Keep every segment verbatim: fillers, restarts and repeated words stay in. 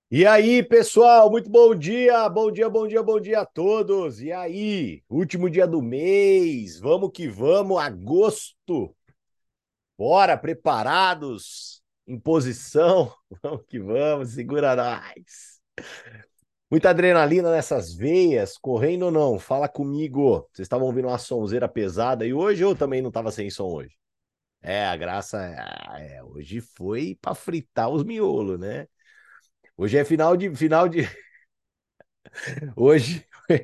E aí, pessoal, muito bom dia, bom dia, bom dia, bom dia a todos. E aí, último dia do mês, vamos que vamos, agosto. Bora, preparados, em posição, vamos que vamos, segura nós. Muita adrenalina nessas veias, correndo ou não? Fala comigo. Vocês estavam ouvindo uma sonzeira pesada e hoje eu também não estava sem som hoje. É, a graça é, é, hoje foi para fritar os miolos, né? Hoje é final de final de hoje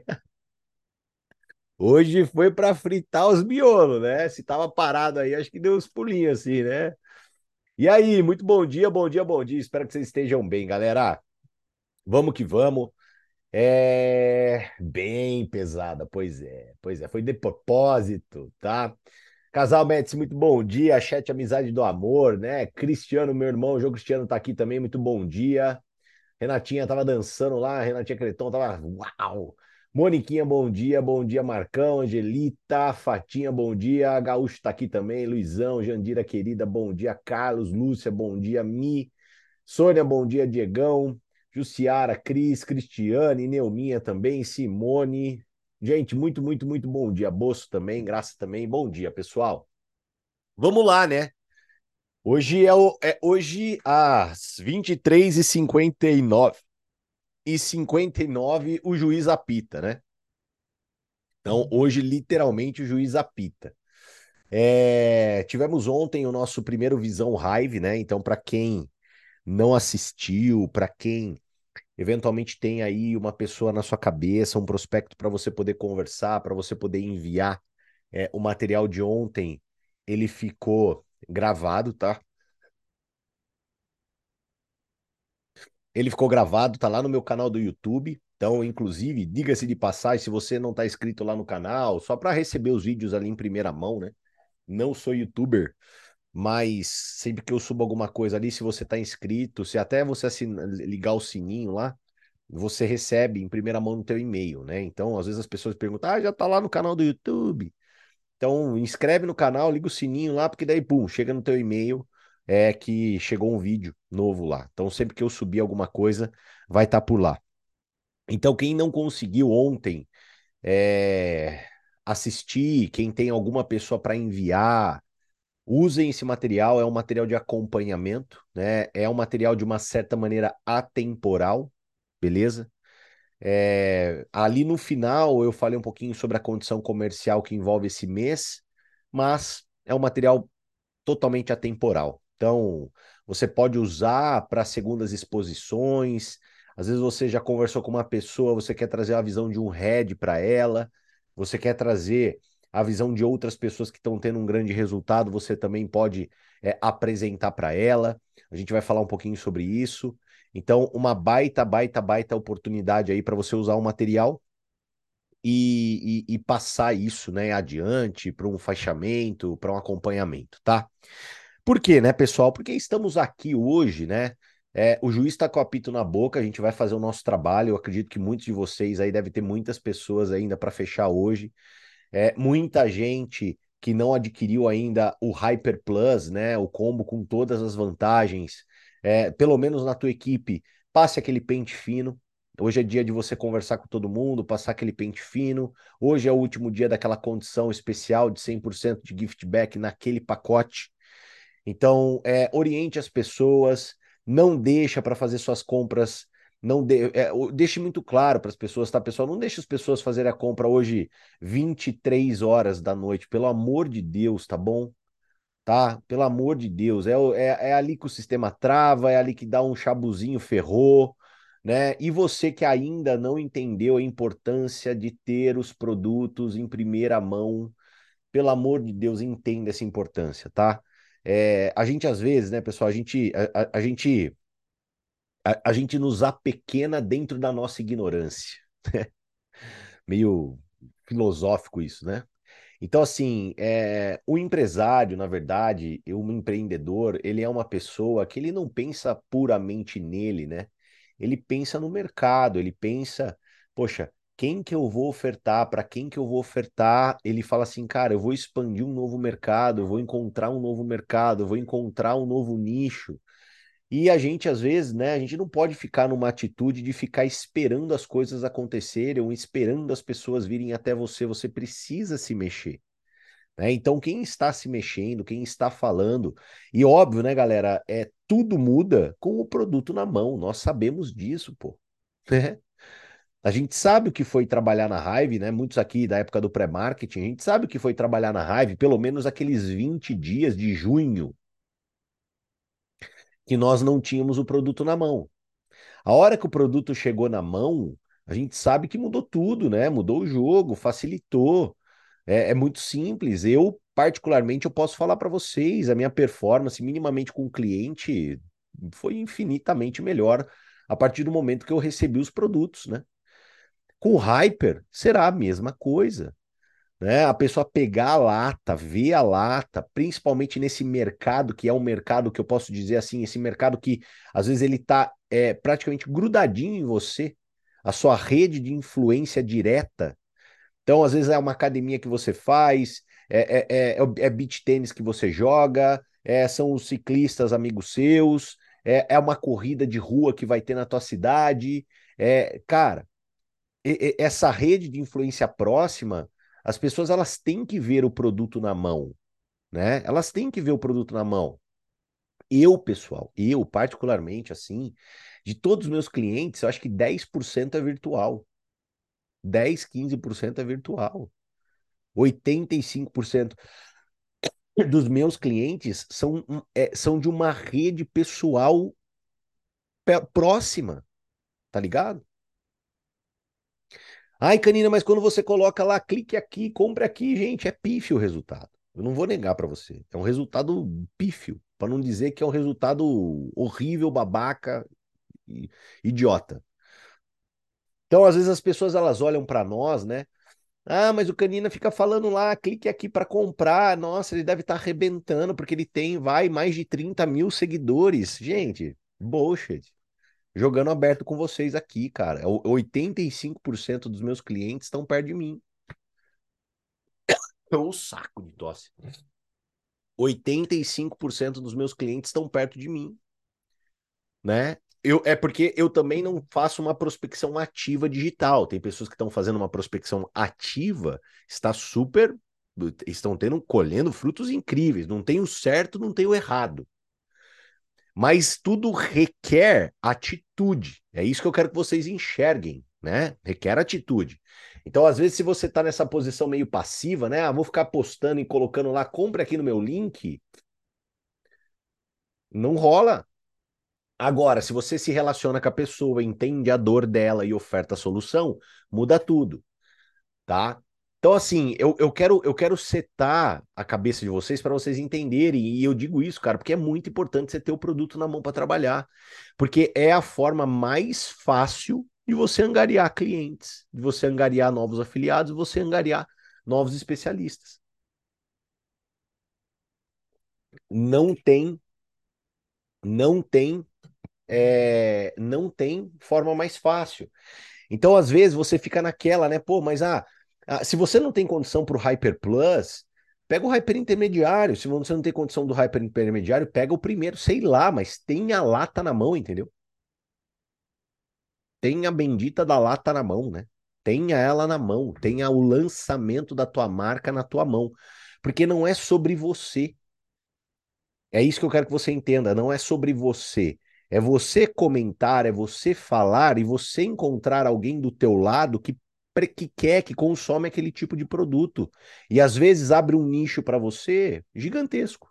Hoje foi para fritar os miolos, né? Se tava parado aí, acho que deu uns pulinhos assim, né? E aí, muito bom dia, bom dia, bom dia. Espero que vocês estejam bem, galera. Vamos que vamos. É bem pesada, pois é, pois é, foi de propósito, tá? Casal Médici, muito bom dia. Chat Amizade do Amor, né? Cristiano, meu irmão, o João Cristiano tá aqui também, muito bom dia. Renatinha tava dançando lá, Renatinha Creton tava. Uau! Moniquinha, bom dia, bom dia, Marcão, Angelita, Fatinha, bom dia, Gaúcho tá aqui também, Luizão, Jandira querida, bom dia, Carlos, Lúcia, bom dia, Mi, Sônia, bom dia, Diegão, Jussiara, Cris, Cristiane, Neuminha também, Simone. Gente, muito, muito, muito bom dia. Boço também, Graça também, bom dia, pessoal. Vamos lá, né? Hoje é, o, é hoje às vinte e três e cinquenta e nove e cinquenta e nove o juiz apita, né? Então, hoje, literalmente, o juiz apita. É, tivemos ontem o nosso primeiro Visão Live, né? Então, para quem não assistiu, para quem eventualmente tem aí uma pessoa na sua cabeça, um prospecto para você poder conversar, para você poder enviar é, o material de ontem, ele ficou gravado, tá? Ele ficou gravado, tá lá no meu canal do YouTube. Então, inclusive, diga-se de passagem, se você não tá inscrito lá no canal, só para receber os vídeos ali em primeira mão, né? Não sou youtuber, mas sempre que eu subo alguma coisa ali, se você tá inscrito, se até você assina- ligar o sininho lá, você recebe em primeira mão no teu e-mail, né? Então, às vezes as pessoas perguntam: "Ah, já tá lá no canal do YouTube". Então, inscreve no canal, liga o sininho lá, porque daí, pum, chega no teu e-mail, é que chegou um vídeo novo lá. Então, sempre que eu subir alguma coisa, vai estar por lá. Então, quem não conseguiu ontem é, assistir, quem tem alguma pessoa para enviar, usem esse material, é um material de acompanhamento, né? É um material de uma certa maneira atemporal, beleza? É, ali no final eu falei um pouquinho sobre a condição comercial que envolve esse mês, mas é um material totalmente atemporal. Então, você pode usar para segundas exposições. Às vezes você já conversou com uma pessoa, você quer trazer a visão de um head para ela, você quer trazer a visão de outras pessoas que estão tendo um grande resultado, você também pode é, apresentar para ela. A gente vai falar um pouquinho sobre isso. Então, uma baita, baita, baita oportunidade aí para você usar o material e, e, e passar isso, né, adiante para um fechamento, para um acompanhamento, tá? Por quê, né, pessoal? Porque estamos aqui hoje, né? É, o juiz está com o apito na boca, a gente vai fazer o nosso trabalho. Eu acredito que muitos de vocês aí devem ter muitas pessoas ainda para fechar hoje. É, muita gente que não adquiriu ainda o Hyper Plus, né? O combo com todas as vantagens. É, pelo menos na tua equipe, passe aquele pente fino. Hoje é dia de você conversar com todo mundo, passar aquele pente fino. Hoje é o último dia daquela condição especial de cem por cento de gift back naquele pacote. Então, é, oriente as pessoas, não deixa para fazer suas compras, não de, é, deixe muito claro para as pessoas, tá, pessoal? Não deixe as pessoas fazerem a compra hoje vinte e três horas da noite, pelo amor de Deus, tá bom? Tá? Pelo amor de Deus, é, o- é, é ali que o sistema trava, é ali que dá um chabuzinho, ferrou, né? E você que ainda não entendeu a importância de ter os produtos em primeira mão, pelo amor de Deus, entenda essa importância, tá? É, a gente, às vezes, né, pessoal, a gente, a, a- a gente, a, a gente nos apequena dentro da nossa ignorância. Meio filosófico isso, né? Então, assim, é, o empresário, na verdade, e um empreendedor, ele é uma pessoa que ele não pensa puramente nele, né? Ele pensa no mercado, ele pensa, poxa, quem que eu vou ofertar, para quem que eu vou ofertar? Ele fala assim, cara, eu vou expandir um novo mercado, eu vou encontrar um novo mercado, eu vou encontrar um novo nicho. E a gente, às vezes, né, a gente não pode ficar numa atitude de ficar esperando as coisas acontecerem ou esperando as pessoas virem até você. Você precisa se mexer, né? Então, quem está se mexendo, quem está falando, e óbvio, né, galera, é tudo muda com o produto na mão. Nós sabemos disso, pô. Né? A gente sabe o que foi trabalhar na Hive, né? Muitos aqui da época do pré-marketing, a gente sabe o que foi trabalhar na Hive, pelo menos aqueles vinte dias de junho que nós não tínhamos o produto na mão. A hora que o produto chegou na mão, a gente sabe que mudou tudo, né? Mudou o jogo, facilitou. É, é muito simples. Eu, particularmente, eu posso falar para vocês, a minha performance minimamente com o cliente foi infinitamente melhor a partir do momento que eu recebi os produtos, né? Com o Hyper, será a mesma coisa, né? A pessoa pegar a lata, ver a lata, principalmente nesse mercado, que é um mercado que eu posso dizer assim, esse mercado que às vezes ele está é, praticamente grudadinho em você, a sua rede de influência direta. Então, às vezes é uma academia que você faz, é, é, é, é beach tênis que você joga, é, são os ciclistas amigos seus, é, é uma corrida de rua que vai ter na tua cidade. É, cara, e- e- essa rede de influência próxima, as pessoas elas têm que ver o produto na mão, né? Elas têm que ver o produto na mão. Eu, pessoal, eu particularmente, assim, de todos os meus clientes, eu acho que dez por cento é virtual. Dez, quinze por cento é virtual. Oitenta e cinco por cento dos meus clientes são, um- é, são de uma rede pessoal pe- próxima, tá ligado? Ai, Canina, mas quando você coloca lá, clique aqui, compre aqui, gente, é pífio o resultado. Eu não vou negar para você. É um resultado pífio, para não dizer que é um resultado horrível, babaca e idiota. Então, às vezes as pessoas elas olham para nós, né? Ah, mas o Canina fica falando lá, clique aqui para comprar. Nossa, ele deve estar arrebentando porque ele tem, vai, mais de trinta mil seguidores. Gente, bullshit. Jogando aberto com vocês aqui, cara. O- oitenta e cinco por cento dos meus clientes estão perto de mim. É um saco de tosse. oitenta e cinco por cento dos meus clientes estão perto de mim, né? Eu, é porque eu também não faço uma prospecção ativa digital. Tem pessoas que estão fazendo uma prospecção ativa, está super, estão tendo, colhendo frutos incríveis. Não tem o certo, não tem o errado. Mas tudo requer atitude. É isso que eu quero que vocês enxerguem, né? Requer atitude. Então, às vezes, se você está nessa posição meio passiva, né? Ah, vou ficar postando e colocando lá, compre aqui no meu link, não rola. Agora, se você se relaciona com a pessoa, entende a dor dela e oferta a solução, muda tudo, tá? Então, assim, eu, eu quero eu quero setar a cabeça de vocês para vocês entenderem, e eu digo isso, cara, porque é muito importante você ter o produto na mão para trabalhar, porque é a forma mais fácil de você angariar clientes, de você angariar novos afiliados, de você angariar novos especialistas. Não tem, não tem, é, não tem forma mais fácil. Então, às vezes, você fica naquela, né? Pô, mas ah, ah, se você não tem condição para o Hyper Plus, pega o Hyper Intermediário. Se você não tem condição do Hyper Intermediário, pega o primeiro, sei lá, mas tenha a lata na mão, entendeu? Tenha a bendita da lata na mão, né? Tenha ela na mão, tenha o lançamento da tua marca na tua mão. Porque não é sobre você. É isso que eu quero que você entenda. Não é sobre você. É você comentar, é você falar e você encontrar alguém do teu lado que, pre- que quer, que consome aquele tipo de produto. E às vezes abre um nicho para você gigantesco.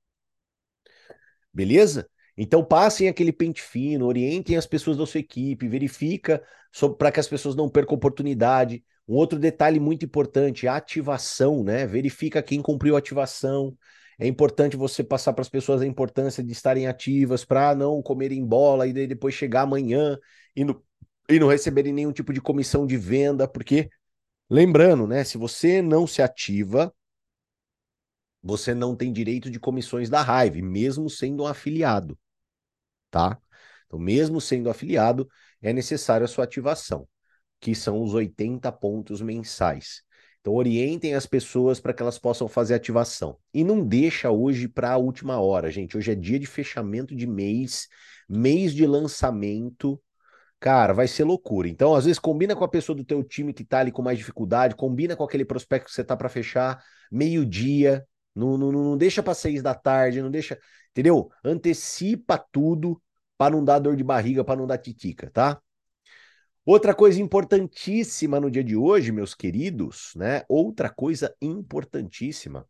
Beleza? Então passem aquele pente fino, orientem as pessoas da sua equipe, verifica para que as pessoas não percam oportunidade. Um outro detalhe muito importante, a ativação, né? Verifica quem cumpriu a ativação. É importante você passar para as pessoas a importância de estarem ativas para não comerem bola e daí depois chegar amanhã e, no, e não receberem nenhum tipo de comissão de venda, porque lembrando, né? Se você não se ativa, você não tem direito de comissões da Hive, mesmo sendo um afiliado, tá? Então, mesmo sendo afiliado, é necessário a sua ativação, que são os oitenta pontos mensais. Então, orientem as pessoas para que elas possam fazer ativação. E não deixa hoje para a última hora, gente. Hoje é dia de fechamento de mês, mês de lançamento. Cara, vai ser loucura. Então, às vezes, combina com a pessoa do teu time que tá ali com mais dificuldade, combina com aquele prospecto que você tá para fechar, meio-dia, não, não, não deixa para seis da tarde, não deixa, entendeu? Antecipa tudo para não dar dor de barriga, para não dar titica, tá? Outra coisa importantíssima no dia de hoje, meus queridos, né? Outra coisa importantíssima.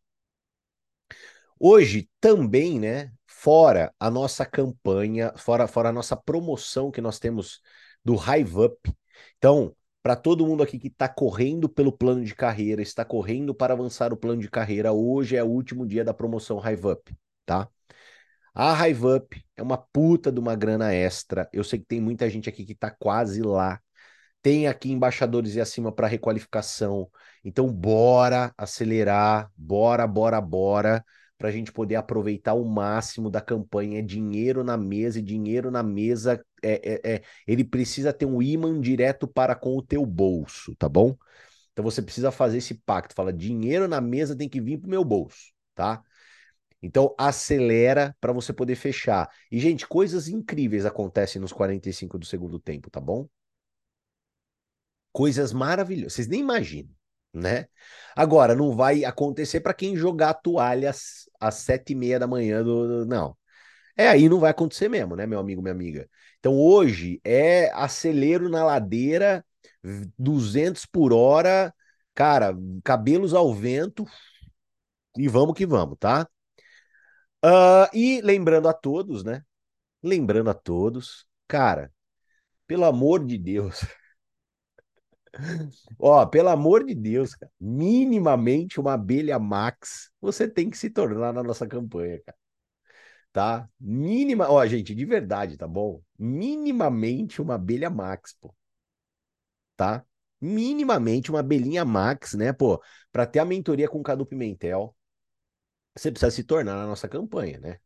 Hoje também, né? Fora a nossa campanha, fora, fora a nossa promoção que nós temos do Hive Up. Então, para todo mundo aqui que está correndo pelo plano de carreira, está correndo para avançar o plano de carreira, hoje é o último dia da promoção Hive Up, tá? A Hive Up é uma puta de uma grana extra. Eu sei que tem muita gente aqui que está quase lá. Tem aqui embaixadores e acima para requalificação. Então, bora acelerar, bora, bora, bora, para a gente poder aproveitar o máximo da campanha. É dinheiro na mesa, e dinheiro na mesa é, é, é, ele precisa ter um imã direto para com o teu bolso, tá bom? Então você precisa fazer esse pacto. Fala, dinheiro na mesa tem que vir pro meu bolso, tá? Então acelera para você poder fechar. E, gente, coisas incríveis acontecem nos quarenta e cinco do segundo tempo, tá bom? Coisas maravilhosas, vocês nem imaginam, né? Agora, não vai acontecer para quem jogar toalhas às sete e meia da manhã do, do- Não. É, aí não vai acontecer mesmo, né, meu amigo, minha amiga? Então, hoje é acelero na ladeira, duzentos por hora, cara, cabelos ao vento, e vamos que vamos, tá? Ah, e lembrando a todos, né? Lembrando a todos, cara, pelo amor de Deus. Ó, pelo amor de Deus, cara, minimamente uma abelha Max, você tem que se tornar na nossa campanha, cara, tá? Mínima, ó, gente, de verdade, tá bom? Minimamente uma abelha Max, pô, tá? Minimamente uma abelhinha Max, né, pô, pra ter a mentoria com o Cadu Pimentel, você precisa se tornar na nossa campanha, né?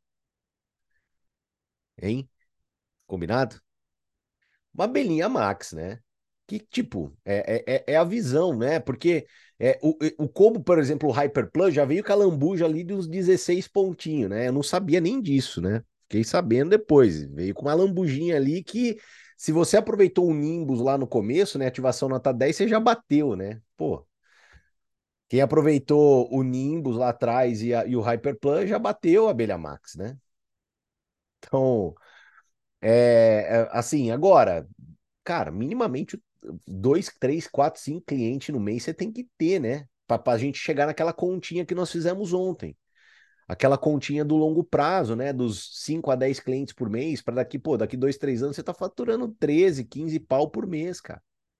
Hein? Combinado? Uma abelhinha Max, né? Que, tipo, é, é, é é a visão, né? Porque é, o, o combo, por exemplo, o Hyper Plus já veio com a lambuja ali dos dezesseis pontinhos, né? Eu não sabia nem disso, né? Fiquei sabendo depois. Veio com uma lambujinha ali que, se você aproveitou o Nimbus lá no começo, né? Ativação nota dez, você já bateu, né? Pô, quem aproveitou o Nimbus lá atrás e, a- e o Hyper Plus já bateu a Abelha Max, né? Então, é, é, assim, agora. Cara, minimamente dois, três, quatro, cinco clientes no mês você tem que ter, né? Pra, pra gente chegar naquela continha que nós fizemos ontem. Aquela continha do longo prazo, né? Dos cinco a dez clientes por mês, para daqui, pô, daqui dois, três anos você tá faturando treze, quinze pau por mês, cara.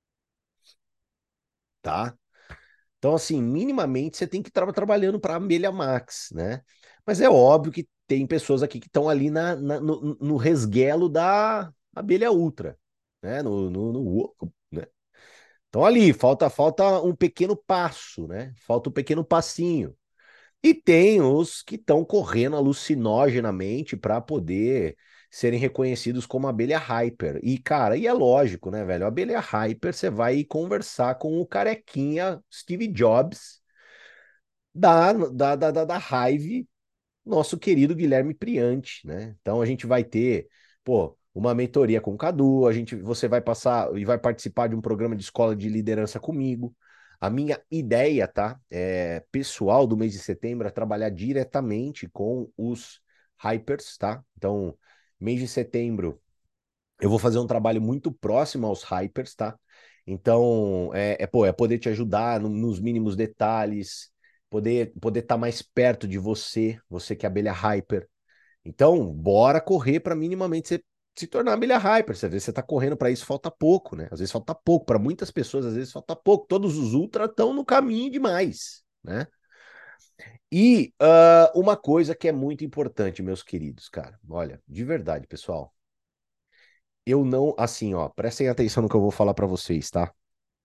Tá? Então, assim, minimamente você tem que estar trabalhando para a Abelha Max, né? Mas é óbvio que tem pessoas aqui que estão ali na, na- no, no resguelo da Abelha Ultra, né? No, no, no, né? Então ali, falta, falta um pequeno passo, né? Falta um pequeno passinho. E tem os que estão correndo alucinogenamente para poder serem reconhecidos como abelha hyper. E, cara, e é lógico, né, velho? A abelha hyper, você vai conversar com o carequinha Steve Jobs da, da, da, da, da Hive, nosso querido Guilherme Priante, né? Então a gente vai ter, pô, uma mentoria com o Cadu, a gente, você vai passar e vai participar de um programa de escola de liderança comigo. A minha ideia, tá, é, pessoal do mês de setembro é trabalhar diretamente com os hypers, tá? Então, mês de setembro eu vou fazer um trabalho muito próximo aos hypers, tá? Então, é, é, pô, é poder te ajudar no- nos mínimos detalhes, poder poder estar mais perto de você, você que é abelha hyper. Então, bora correr para minimamente você se tornar abelha hyper. Você vê, você tá correndo para isso, falta pouco, né? Às vezes falta pouco, para muitas pessoas, às vezes falta pouco. Todos os ultra estão no caminho demais, né? E ah, uma coisa que é muito importante, meus queridos, cara, olha, de verdade, pessoal. Eu não, assim, ó, prestem atenção no que eu vou falar pra vocês, tá?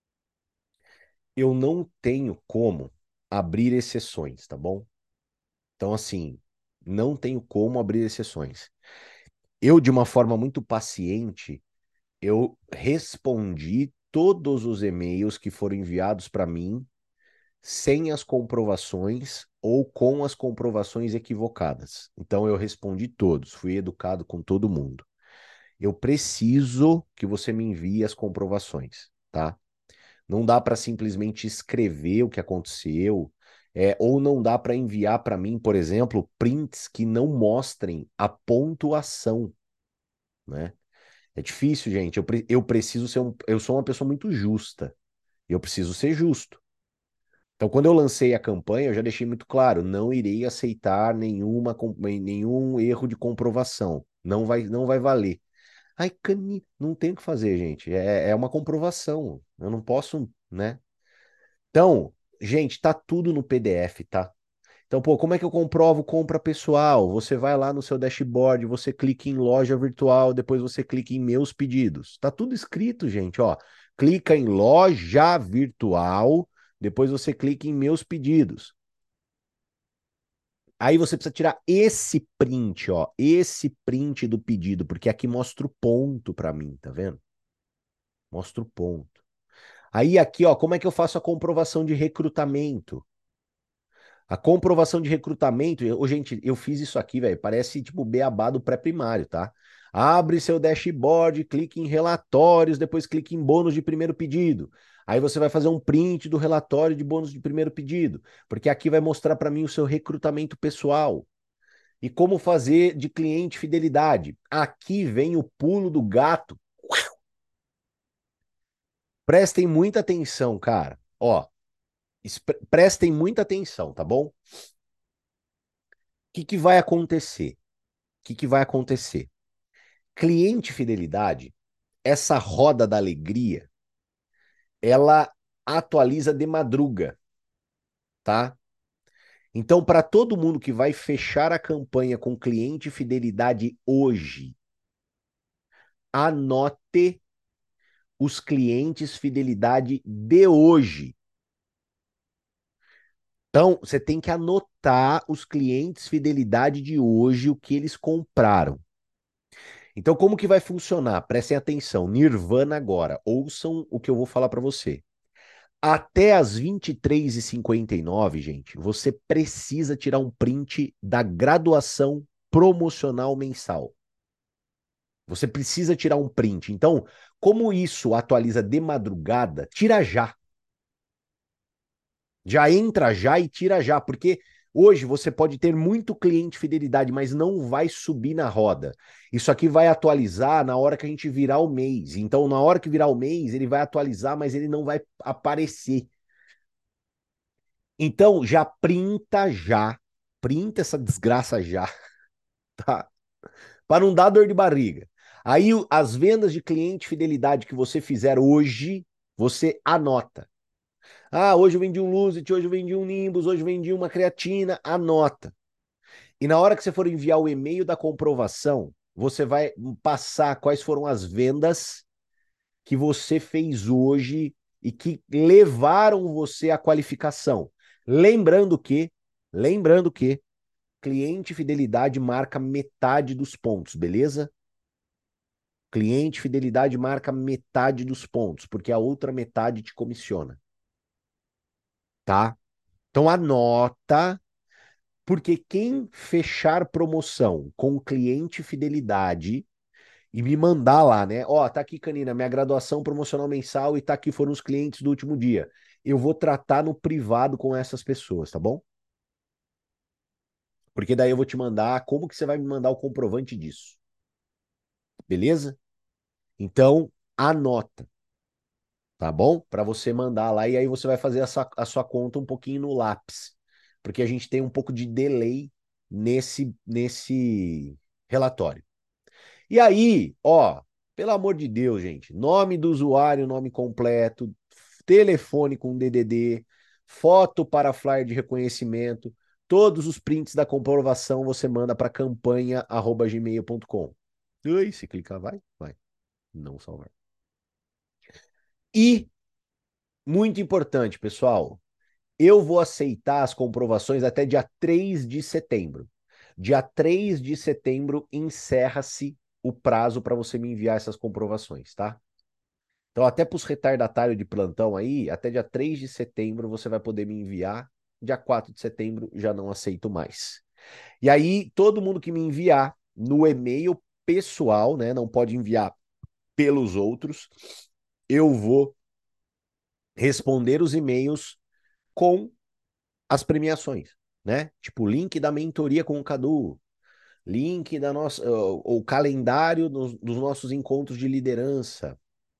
Eu não tenho como abrir exceções, tá bom? Então, assim, não tenho como abrir exceções. Eu, de uma forma muito paciente, eu respondi todos os e-mails que foram enviados para mim sem as comprovações ou com as comprovações equivocadas. Então eu respondi todos, fui educado com todo mundo. Eu preciso que você me envie as comprovações, tá? Não dá para simplesmente escrever o que aconteceu, é, ou não dá para enviar para mim, por exemplo, prints que não mostrem a pontuação, né? É difícil, gente. Eu, pre- eu preciso ser um, eu sou uma pessoa muito justa. Eu preciso ser justo. Então, quando eu lancei a campanha, eu já deixei muito claro, não irei aceitar nenhuma, com- nenhum erro de comprovação. Não vai, não vai valer. Ai, cani, não tem o que fazer, gente. É, é uma comprovação. Eu não posso, né? Então, gente, tá tudo no P D F, tá? Então, pô, como é que eu comprovo compra pessoal? Você vai lá no seu dashboard, você clica em loja virtual, depois você clica em meus pedidos. Tá tudo escrito, gente, ó. Clica em loja virtual, depois você clica em meus pedidos. Aí você precisa tirar esse print, ó, esse print do pedido, porque aqui mostra o ponto para mim, tá vendo? Mostra o ponto. Aí aqui, ó, como é que eu faço a comprovação de recrutamento? A comprovação de recrutamento, eu, gente, eu fiz isso aqui, velho, parece tipo beabá do pré-primário, tá? Abre seu dashboard, clique em relatórios, depois clique em bônus de primeiro pedido. Aí você vai fazer um print do relatório de bônus de primeiro pedido, porque aqui vai mostrar para mim o seu recrutamento pessoal. E como fazer de cliente fidelidade. Aqui vem o pulo do gato. Prestem muita atenção, cara. Ó, prestem muita atenção, tá bom? O que que vai acontecer? O que que vai acontecer? Cliente fidelidade, essa roda da alegria, ela atualiza de madruga, tá? Então, para todo mundo que vai fechar a campanha com cliente fidelidade hoje, anote os clientes fidelidade de hoje. Então, você tem que anotar os clientes fidelidade de hoje, o que eles compraram. Então, como que vai funcionar? Prestem atenção, Nirvana agora. Ouçam o que eu vou falar para você. Até as vinte e três e cinquenta e nove, gente, você precisa tirar um print da graduação promocional mensal. Você precisa tirar um print. Então, como isso atualiza de madrugada, tira já. Já entra já e tira já, porque hoje você pode ter muito cliente fidelidade, mas não vai subir na roda. Isso aqui vai atualizar na hora que a gente virar o mês. Então, na hora que virar o mês, ele vai atualizar, mas ele não vai aparecer. Então, já printa já. Printa essa desgraça já, tá? Para não dar dor de barriga. Aí, as vendas de cliente fidelidade que você fizer hoje, você anota. Ah, hoje eu vendi um Lucid, hoje eu vendi um Nimbus, hoje eu vendi uma creatina, anota. E na hora que você for enviar o e-mail da comprovação, você vai passar quais foram as vendas que você fez hoje e que levaram você à qualificação. Lembrando que, lembrando que cliente fidelidade marca metade dos pontos, beleza? Cliente fidelidade marca metade dos pontos, porque a outra metade te comissiona, tá? Então anota. Porque quem fechar promoção com cliente fidelidade e me mandar lá, né? Ó, tá aqui, Canina, minha graduação promocional mensal e tá aqui foram os clientes do último dia. Eu vou tratar no privado com essas pessoas, tá bom? Porque daí eu vou te mandar como que você vai me mandar o comprovante disso, beleza? Então, anota, tá bom? Para você mandar lá e aí você vai fazer a sua, a sua conta um pouquinho no lápis, porque a gente tem um pouco de delay nesse nesse relatório. E aí, ó, pelo amor de Deus, gente, nome do usuário, nome completo, telefone com D D D, foto para flyer de reconhecimento, todos os prints da comprovação você manda para campanha arroba gmail ponto com. Ui, se clicar, vai? Vai. Não salvar. E, muito importante, pessoal, eu vou aceitar as comprovações até dia três de setembro. Dia três de setembro encerra-se o prazo para você me enviar essas comprovações, tá? Então, até para os retardatários de plantão aí, até dia três de setembro você vai poder me enviar. Dia quatro de setembro já não aceito mais. E aí, todo mundo que me enviar no e-mail pessoal, né? Não pode enviar pelos outros, eu vou responder os e-mails com as premiações, né? Tipo, link da mentoria com o Cadu, link da nossa, o, o calendário dos, dos nossos encontros de liderança.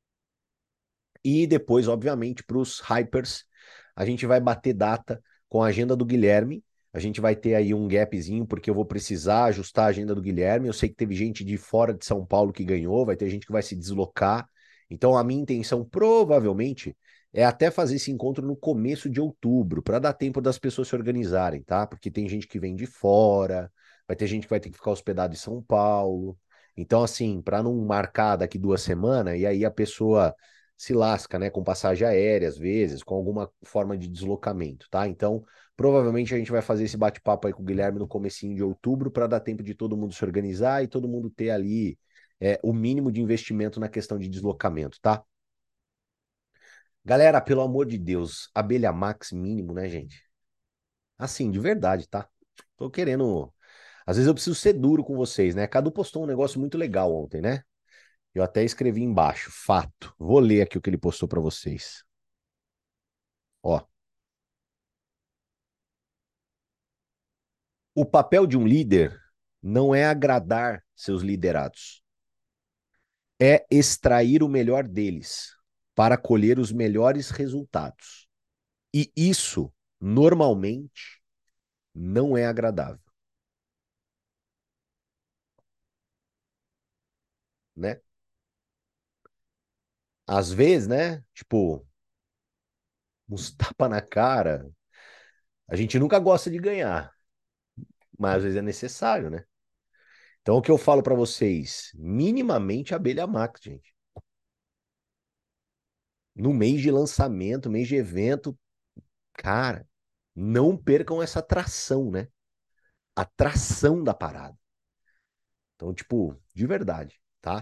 E depois, obviamente, para os hypers, a gente vai bater data com a agenda do Guilherme. A gente vai ter aí um gapzinho, porque eu vou precisar ajustar a agenda do Guilherme. Eu sei que teve gente de fora de São Paulo que ganhou, vai ter gente que vai se deslocar. Então, a minha intenção, provavelmente, é até fazer esse encontro no começo de outubro, para dar tempo das pessoas se organizarem, tá? Porque tem gente que vem de fora, vai ter gente que vai ter que ficar hospedado em São Paulo. Então, assim, para não marcar daqui duas semanas, e aí a pessoa se lasca, né, com passagem aérea, às vezes, com alguma forma de deslocamento, tá? Então, provavelmente a gente vai fazer esse bate-papo aí com o Guilherme no comecinho de outubro para dar tempo de todo mundo se organizar e todo mundo ter ali é, o mínimo de investimento na questão de deslocamento, tá? Galera, pelo amor de Deus, abelha max mínimo, né, gente? Assim, de verdade, tá? Tô querendo. Às vezes eu preciso ser duro com vocês, né? Cadu postou um negócio muito legal ontem, né? Eu até escrevi embaixo, fato. Vou ler aqui o que ele postou para vocês. Ó, o papel de um líder não é agradar seus liderados, é extrair o melhor deles para colher os melhores resultados. E isso, normalmente, não é agradável, né? Às vezes, né? Tipo, uns tapa na cara. A gente nunca gosta de ganhar, mas às vezes é necessário, né? Então, o que eu falo para vocês, minimamente abelha max, gente. No mês de lançamento, mês de evento, cara, não percam essa atração, né? Atração da parada. Então, tipo, de verdade, tá?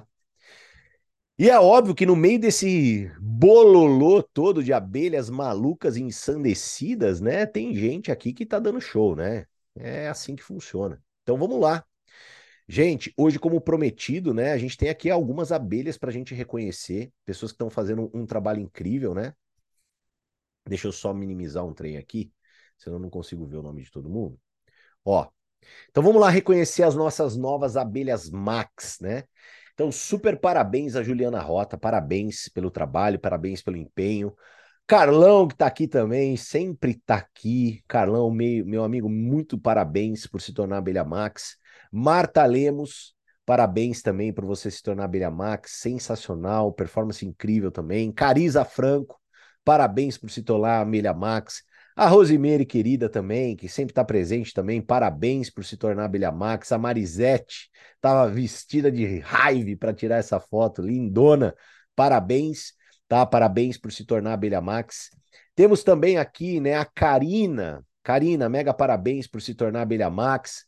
E é óbvio que no meio desse bololô todo de abelhas malucas e ensandecidas, né? Tem gente aqui que tá dando show, né? É assim que funciona. Então vamos lá. Gente, hoje, como prometido, né? A gente tem aqui algumas abelhas pra gente reconhecer, pessoas que estão fazendo um trabalho incrível, né? Deixa eu só minimizar um trem aqui, senão eu não consigo ver o nome de todo mundo. Ó, então vamos lá reconhecer as nossas novas abelhas Max, né? Então, super parabéns a Juliana Rota, parabéns pelo trabalho, parabéns pelo empenho. Carlão, que tá aqui também, sempre tá aqui. Carlão, meu, meu amigo, muito parabéns por se tornar abelha Max. Marta Lemos, parabéns também por você se tornar abelha Max, sensacional, performance incrível também. Cariza Franco, parabéns por se tornar abelha Max. A Rosemary, querida também, que sempre está presente também, parabéns por se tornar abelha Max. A Marisete estava vestida de raiva para tirar essa foto, lindona, parabéns, tá? Parabéns por se tornar abelha Max. Temos também aqui, né, a Karina. Karina, mega parabéns por se tornar abelha Max.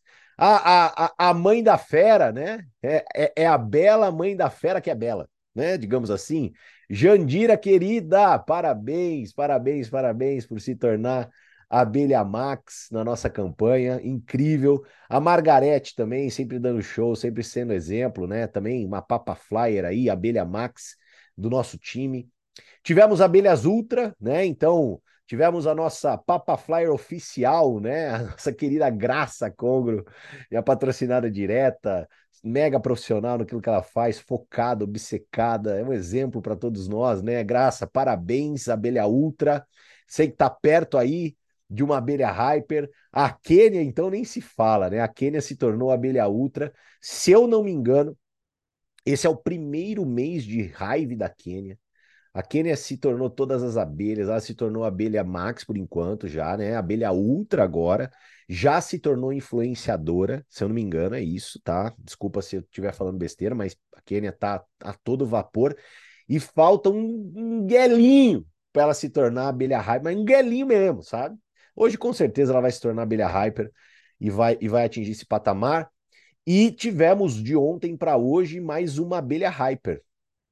A, a, a mãe da fera, né? É, é, é a bela mãe da fera que é bela, né? Digamos assim. Jandira, querida, parabéns, parabéns, parabéns por se tornar abelha Max na nossa campanha, incrível. A Margarete também, sempre dando show, sempre sendo exemplo, né? Também uma Papa Flyer aí, abelha Max do nosso time. Tivemos abelhas Ultra, né? Então, tivemos a nossa Papa Flyer oficial, né? A nossa querida Graça Congro, minha patrocinada direta, mega profissional naquilo que ela faz, focada, obcecada, é um exemplo para todos nós, né? Graça, parabéns, abelha Ultra. Sei que tá perto aí de uma abelha Hyper. A Quênia, então, nem se fala, né? A Quênia se tornou abelha Ultra. Se eu não me engano, esse é o primeiro mês de raiva da Quênia. A Quênia se tornou todas as abelhas, ela se tornou abelha Max por enquanto já, né? Abelha Ultra agora, já se tornou influenciadora, se eu não me engano, é isso, tá? Desculpa se eu estiver falando besteira, mas a Quênia tá a todo vapor e falta um, um guelinho para ela se tornar abelha hyper, mas um guelinho mesmo, sabe? Hoje com certeza ela vai se tornar abelha hyper e vai, e vai atingir esse patamar. E tivemos de ontem para hoje mais uma abelha hyper.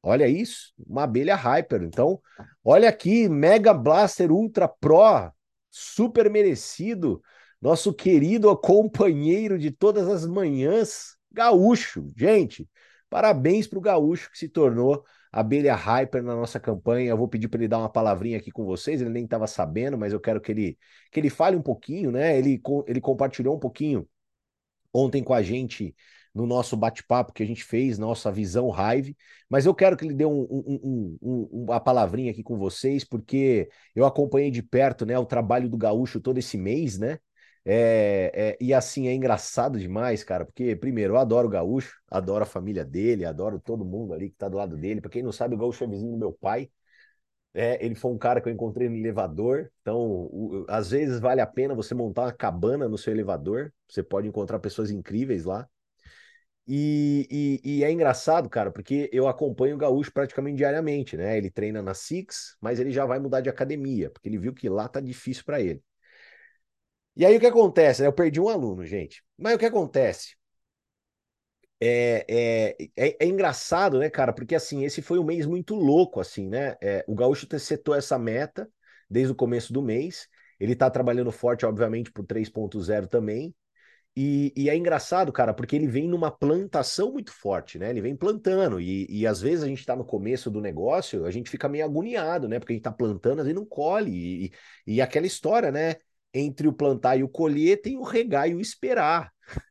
Olha isso, uma abelha Hyper. Então, olha aqui, Mega Blaster Ultra Pro, super merecido, nosso querido companheiro de todas as manhãs, Gaúcho. Gente, parabéns para o Gaúcho que se tornou abelha Hyper na nossa campanha. Eu vou pedir para ele dar uma palavrinha aqui com vocês, ele nem estava sabendo, mas eu quero que ele, que ele fale um pouquinho, né? Ele, ele compartilhou um pouquinho ontem com a gente no nosso bate-papo que a gente fez, nossa visão Hive, mas eu quero que ele dê um, um, um, um, uma palavrinha aqui com vocês, porque eu acompanhei de perto, né, o trabalho do Gaúcho todo esse mês, né? É, é, e assim, é engraçado demais, cara, porque, primeiro, eu adoro o Gaúcho, adoro a família dele, adoro todo mundo ali que tá do lado dele. Pra quem não sabe, o Gaúcho é vizinho do meu pai. É, ele foi um cara que eu encontrei no elevador, então o- às vezes vale a pena você montar uma cabana no seu elevador, você pode encontrar pessoas incríveis lá. E, e- e é engraçado, cara, porque eu acompanho o Gaúcho praticamente diariamente, né? Ele treina na Six, mas ele já vai mudar de academia, porque ele viu que lá tá difícil para ele. E aí o que acontece, né? Eu perdi um aluno, gente. Mas o que acontece? É, é, é, é engraçado, né, cara? Porque assim, esse foi um mês muito louco, assim, né? É, o Gaúcho te- setou essa meta desde o começo do mês. Ele tá trabalhando forte, obviamente, pro três ponto zero também. E, e é engraçado, cara, porque ele vem numa plantação muito forte, né? Ele vem plantando. E, e às vezes a gente tá no começo do negócio, a gente fica meio agoniado, né? Porque a gente tá plantando, às vezes não colhe. E, e aquela história, né? Entre o plantar e o colher, tem o regar e o esperar.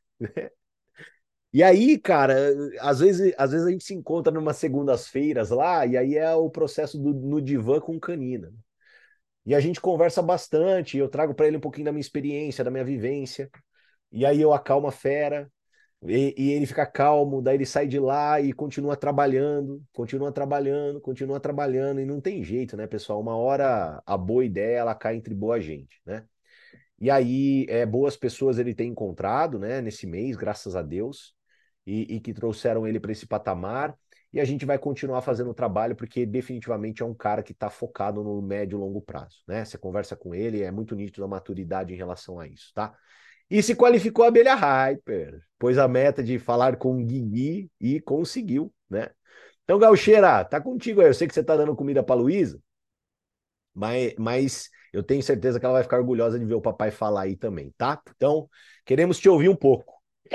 E aí, cara, às vezes, às vezes a gente se encontra numa segundas-feiras lá, e aí é o processo do, no divã com canina. E a gente conversa bastante, eu trago para ele um pouquinho da minha experiência, da minha vivência, e aí eu acalmo a fera, e, e ele fica calmo, daí ele sai de lá e continua trabalhando, continua trabalhando, continua trabalhando, e não tem jeito, né, pessoal? Uma hora a boa ideia, ela cai entre boa gente, né? E aí, é, boas pessoas ele tem encontrado, né, nesse mês, graças a Deus, e, e que trouxeram ele para esse patamar. E a gente vai continuar fazendo o trabalho, porque definitivamente é um cara que está focado no médio e longo prazo, né? Você conversa com ele, é muito nítido a maturidade em relação a isso, tá? E se qualificou a abelha Hyper, pôs a meta de falar com o Guigui e conseguiu, né? Então, Gaucheira, tá contigo aí. Eu sei que você tá dando comida para Luísa, mas, mas eu tenho certeza que ela vai ficar orgulhosa de ver o papai falar aí também, tá? Então, queremos te ouvir um pouco.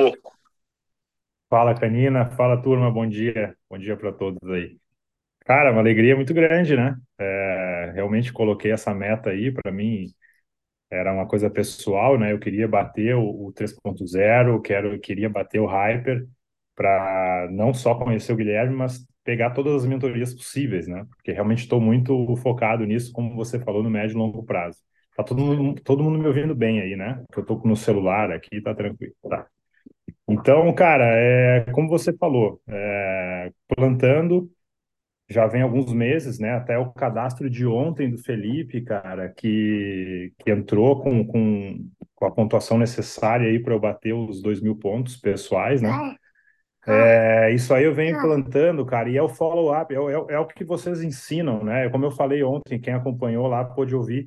Fala, Canina. Fala, turma. Bom dia. Bom dia para todos aí. Cara, uma alegria muito grande, né? É, realmente coloquei essa meta aí. Para mim, era uma coisa pessoal, né? Eu queria bater o, o três ponto zero, quero, queria bater o Hyper para não só conhecer o Guilherme, mas pegar todas as mentorias possíveis, né? Porque realmente estou muito focado nisso, como você falou, no médio e longo prazo. Tá todo mundo, todo mundo me ouvindo bem aí, né? Que eu tô no celular aqui, tá tranquilo. Tá. Então, cara, é, como você falou, é, plantando já vem alguns meses, né? Até o cadastro de ontem do Felipe, cara, que, que entrou com, com, com a pontuação necessária aí para eu bater os dois mil pontos pessoais, né? É, isso aí eu venho plantando, cara, e é o follow-up, é, o- é, o é o que vocês ensinam, né? Como eu falei ontem, quem acompanhou lá pôde ouvir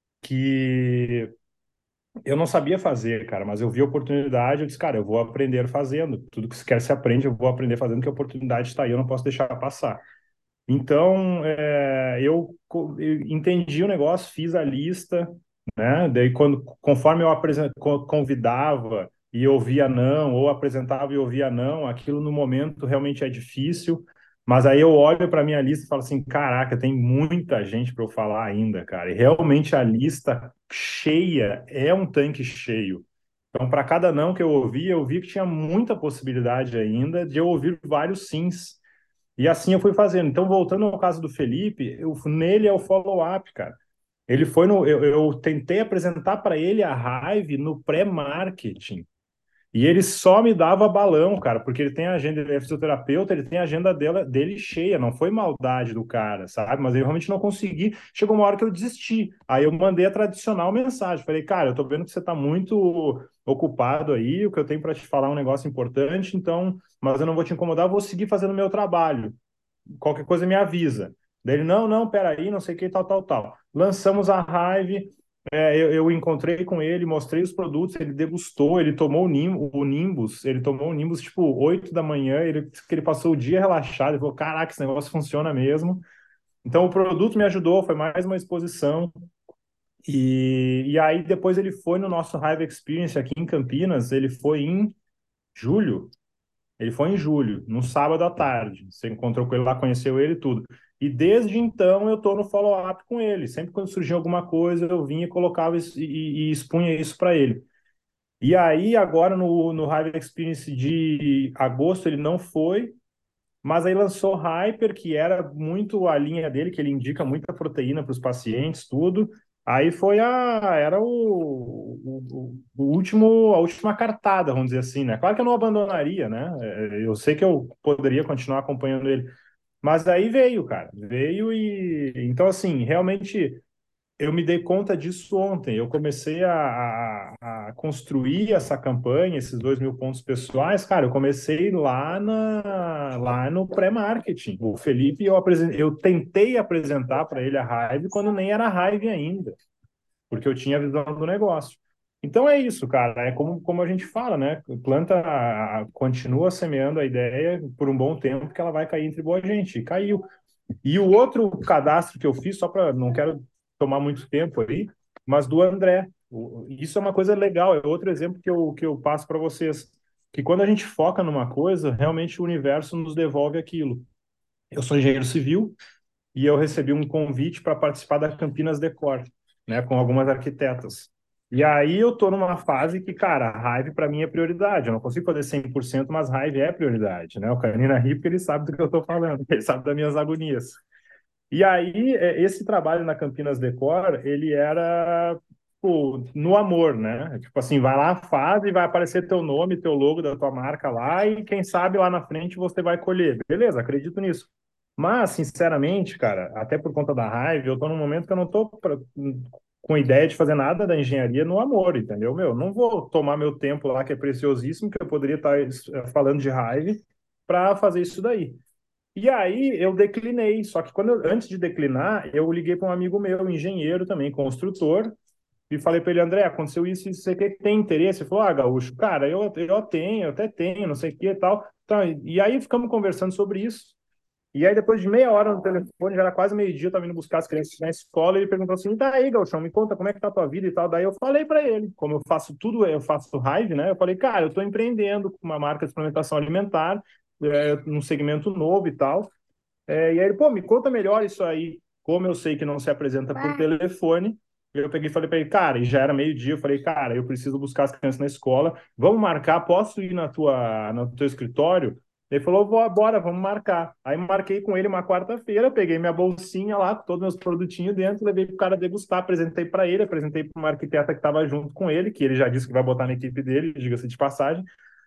que eu não sabia fazer, cara, mas eu vi a oportunidade, eu disse, cara, eu vou aprender fazendo. Tudo que se quer se aprende, eu vou aprender fazendo, que a oportunidade está aí, eu não posso deixar passar. Então, é, eu, co- eu entendi o negócio, fiz a lista, né? Daí, quando, conforme eu apresen- co- convidava e ouvia não, ou apresentava e ouvia não, aquilo no momento realmente é difícil. Mas aí eu olho para minha lista e falo assim: caraca, tem muita gente para eu falar ainda, cara. E realmente a lista cheia é um tanque cheio. Então, para cada não que eu ouvi, eu vi que tinha muita possibilidade ainda de eu ouvir vários sims. E assim eu fui fazendo. Então, voltando ao caso do Felipe, eu, nele é o follow-up, cara. Ele foi no. Eu, eu tentei apresentar para ele a Hive no pré-marketing. E ele só me dava balão, cara, porque ele tem a agenda, ele é fisioterapeuta, ele tem a agenda dela, dele cheia, não foi maldade do cara, sabe? Mas eu realmente não consegui. Chegou uma hora que eu desisti. Aí eu mandei a tradicional mensagem. Falei, cara, eu tô vendo que você tá muito ocupado aí, o que eu tenho para te falar é um negócio importante, então, mas eu não vou te incomodar, eu vou seguir fazendo o meu trabalho. Qualquer coisa me avisa. Daí ele, não, não, peraí, não sei o que, tal, tal, tal. Lançamos a Hive, É, eu, eu encontrei com ele, mostrei os produtos, ele degustou, ele tomou o, Nim, o Nimbus, ele tomou o Nimbus tipo oito da manhã, ele disse que ele passou o dia relaxado, ele falou, caraca, esse negócio funciona mesmo. Então o produto me ajudou, foi mais uma exposição. E, e aí depois ele foi no nosso Hive Experience aqui em Campinas, ele foi em julho, ele foi em julho, no sábado à tarde. Você encontrou com ele lá, conheceu ele e tudo. E desde então eu estou no follow-up com ele. Sempre quando surgia alguma coisa, eu vinha e colocava isso, e, e expunha isso para ele. E aí, agora no, no Hive Experience de agosto, ele não foi, mas aí lançou Hyper, que era muito a linha dele, que ele indica muita proteína para os pacientes, tudo. Aí foi a, era o, o, o último, a última cartada, vamos dizer assim, né? Claro que eu não abandonaria, né? É, eu sei que eu poderia continuar acompanhando ele, mas aí veio, cara, veio e então assim, realmente eu me dei conta disso ontem. Eu comecei a, a, a construir essa campanha, esses dois mil pontos pessoais. Cara, eu comecei lá, na, lá no pré-marketing. O Felipe, eu, apresen- eu tentei apresentar para ele a Hive quando nem era Hive ainda, porque eu tinha a visão do negócio. Então é isso, cara. É como, como a gente fala, né? Planta, a- a- continua semeando a ideia por um bom tempo que ela vai cair entre boa gente. E caiu. E o outro cadastro que eu fiz, só para não quero tomar muito tempo aí, mas do André. O- Isso é uma coisa legal, é outro exemplo que eu, que eu passo para vocês. Que quando a gente foca numa coisa, realmente o universo nos devolve aquilo. Eu sou engenheiro civil e eu recebi um convite para participar da Campinas Decor, né, com algumas arquitetas. E aí eu tô numa fase que, cara, a Hive para mim é prioridade. Eu não consigo fazer cem por cento, mas Hive é prioridade, né? O Canina ri porque ele sabe do que eu tô falando, ele sabe das minhas agonias. E aí, é, esse trabalho na Campinas Decor, ele era pô, no amor, né? Tipo assim, vai lá, faz e vai aparecer teu nome, teu logo da tua marca lá, e quem sabe lá na frente você vai colher. Beleza, acredito nisso. Mas, sinceramente, cara, até por conta da raiva, eu tô num momento que eu não tô pra, com ideia de fazer nada da engenharia no amor, entendeu? Meu, não vou tomar meu tempo lá, que é preciosíssimo, que eu poderia estar eh, falando de raiva, para fazer isso daí. E aí eu declinei, só que quando eu, antes de declinar, eu liguei para um amigo meu, engenheiro também, construtor, e falei para ele, André, aconteceu isso, isso, você que tem interesse? Ele falou, ah, Gaúcho, cara, eu, eu tenho, eu até tenho, não sei o que e tal. Então, e aí ficamos conversando sobre isso. E aí, depois de meia hora no telefone, já era quase meio-dia, eu tava indo buscar as crianças na escola, e ele perguntou assim, tá aí, Gauchão, me conta como é que tá a tua vida e tal. Daí eu falei para ele, como eu faço tudo, eu faço Hive, né? Eu falei, cara, eu tô empreendendo com uma marca de suplementação alimentar, é, num segmento novo e tal. É, e aí ele, pô, me conta melhor isso aí. Como eu sei que não se apresenta por telefone, eu peguei e falei para ele, cara, e já era meio-dia, eu falei, cara, eu preciso buscar as crianças na escola, vamos marcar, posso ir na tua, no teu escritório? Ele falou, bora, vamos marcar. Aí marquei com ele uma quarta-feira, peguei minha bolsinha lá, com todos os meus produtinhos dentro, levei para o cara degustar, apresentei para ele, apresentei para uma arquiteta que estava junto com ele, que ele já disse que vai botar na equipe dele, diga-se de passagem.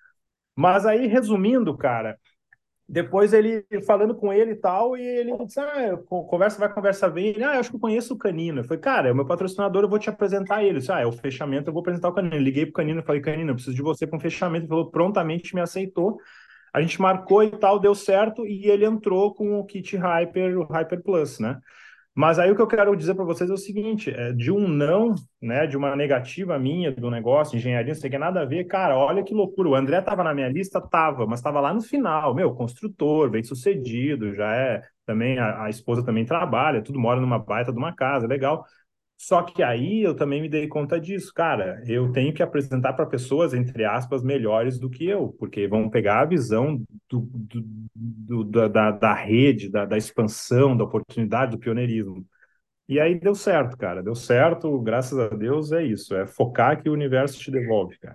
Mas aí, resumindo, cara, depois ele falando com ele e tal, e ele disse: Ah, conversa vai, conversa vem. Ele, ah, eu acho que eu conheço o Canino. Eu falei, cara, é o meu patrocinador, eu vou te apresentar ele. Eu disse, ah, é o fechamento, eu vou apresentar o Canino. Eu liguei pro Canino e falei, Canino, eu preciso de você para um fechamento. Ele falou, prontamente me aceitou. A gente marcou e tal, deu certo, e ele entrou com o kit Hyper, o Hyper Plus, né? Mas aí o que eu quero dizer para vocês é o seguinte: é, de um não, né, de uma negativa minha do negócio, engenharia, não sei o que, nada a ver, cara, olha que loucura. O André estava na minha lista, tava, mas estava lá no final, meu, construtor, bem sucedido, já é também, a, a esposa também trabalha, tudo mora numa baita de uma casa, legal. Só que aí eu também me dei conta disso, cara. Eu tenho que apresentar para pessoas, entre aspas, melhores do que eu, porque vão pegar a visão do, do, do- da, da, da rede, da, da expansão, da oportunidade, do pioneirismo. E aí deu certo, cara. Deu certo, graças a Deus, é isso. É focar que o universo te devolve, cara.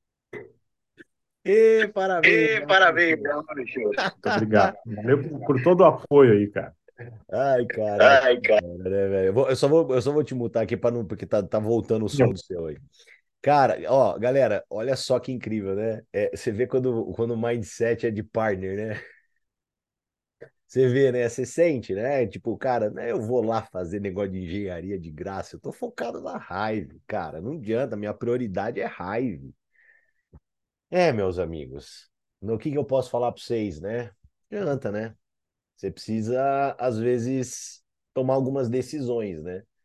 E parabéns, E parabéns, Maurício. Maurício. Muito obrigado. Valeu por, por todo o apoio aí, cara. Ai, caraca, Ai, cara. cara, né, velho? Eu, vou- eu só vou, eu só vou te mutar aqui para não, porque tá, tá voltando o som do seu aí. Cara, ó, galera, olha só que incrível, né? É, você vê quando, quando o mindset é de partner, né? Você vê, né? Você sente, né? Tipo, cara, né, eu vou lá fazer negócio de engenharia de graça. Eu tô focado na raiva, cara. Não adianta, minha prioridade é raiva. É, meus amigos. No que que eu posso falar para vocês, né? Não adianta, né? Você precisa, às vezes, tomar algumas decisões, né?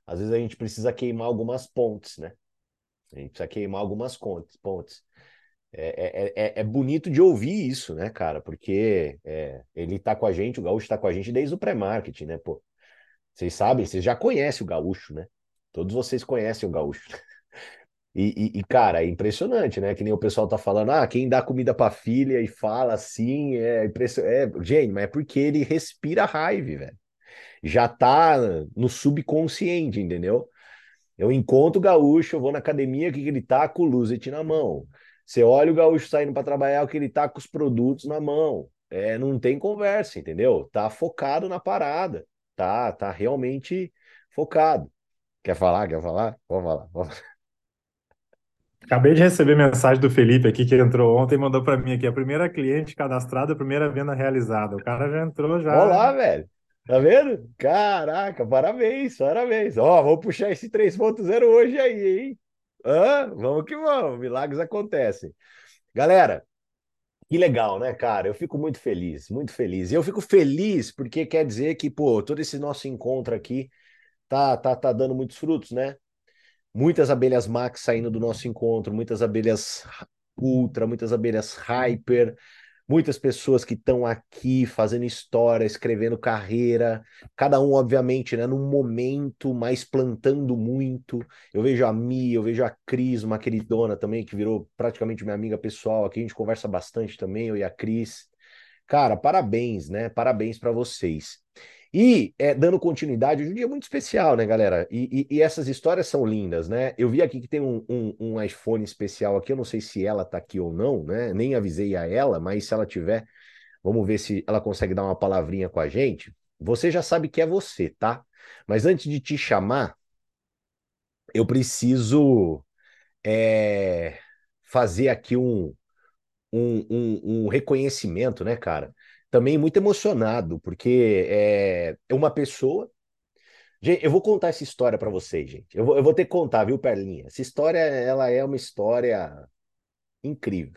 às vezes a gente precisa queimar algumas pontes, né? A gente precisa queimar algumas contes- pontes. É, é, é, é bonito de ouvir isso, né, cara? Porque é, ele tá com a gente, o Gaúcho tá com a gente desde o pré-marketing, né, pô? Vocês sabem, vocês já conhecem o Gaúcho, né? Todos vocês conhecem o Gaúcho. E, e, e, cara, é impressionante, né? Que nem o pessoal tá falando, ah, quem dá comida pra filha e fala assim, é impressionante. É, gente, mas é porque ele respira raiva, velho. Já tá no subconsciente, entendeu? Eu encontro o gaúcho, eu vou na academia, o que que ele tá? Com o Luzet na mão. Você olha o gaúcho saindo para trabalhar, o que ele tá com os produtos na mão. É, não tem conversa, entendeu? Tá focado na parada. Tá, tá realmente focado. Quer falar? Quer falar? Vamos falar. Vamos. Acabei de receber mensagem do Felipe aqui, que entrou ontem e mandou para mim aqui, a primeira cliente cadastrada, a primeira venda realizada. O cara já entrou, já. Olá, velho. Tá vendo? Caraca, parabéns, parabéns. Ó, vou puxar esse três ponto zero hoje aí, hein? Hã? Vamos que vamos, milagres acontecem. Galera, que legal, né, cara? Eu fico muito feliz, muito feliz. E eu fico feliz porque quer dizer que, pô, todo esse nosso encontro aqui tá, tá, tá dando muitos frutos, né? Muitas abelhas Max saindo do nosso encontro, muitas abelhas Ultra, muitas abelhas Hyper, muitas pessoas que estão aqui fazendo história, escrevendo carreira, cada um, obviamente, né, num momento, mas plantando muito. Eu vejo a Mi, eu vejo a Cris, uma queridona também, que virou praticamente minha amiga pessoal. Aqui a gente conversa bastante também, eu e a Cris. Cara, parabéns, né? Parabéns para vocês. E é, dando continuidade, hoje é um dia muito especial, né, galera? E, e- e essas histórias são lindas, né? Eu vi aqui que tem um, um- um iPhone especial aqui, eu não sei se ela tá aqui ou não, né? Nem avisei a ela, mas se ela tiver, vamos ver se ela consegue dar uma palavrinha com a gente. Você já sabe que é você, tá? Mas antes de te chamar, eu preciso é, fazer aqui um, um, um, um reconhecimento, né, cara? Também muito emocionado, porque é é uma pessoa. Gente, eu vou contar essa história para vocês, gente. Eu vou, eu vou ter que contar, viu, Perlinha? Essa história, ela é uma história incrível,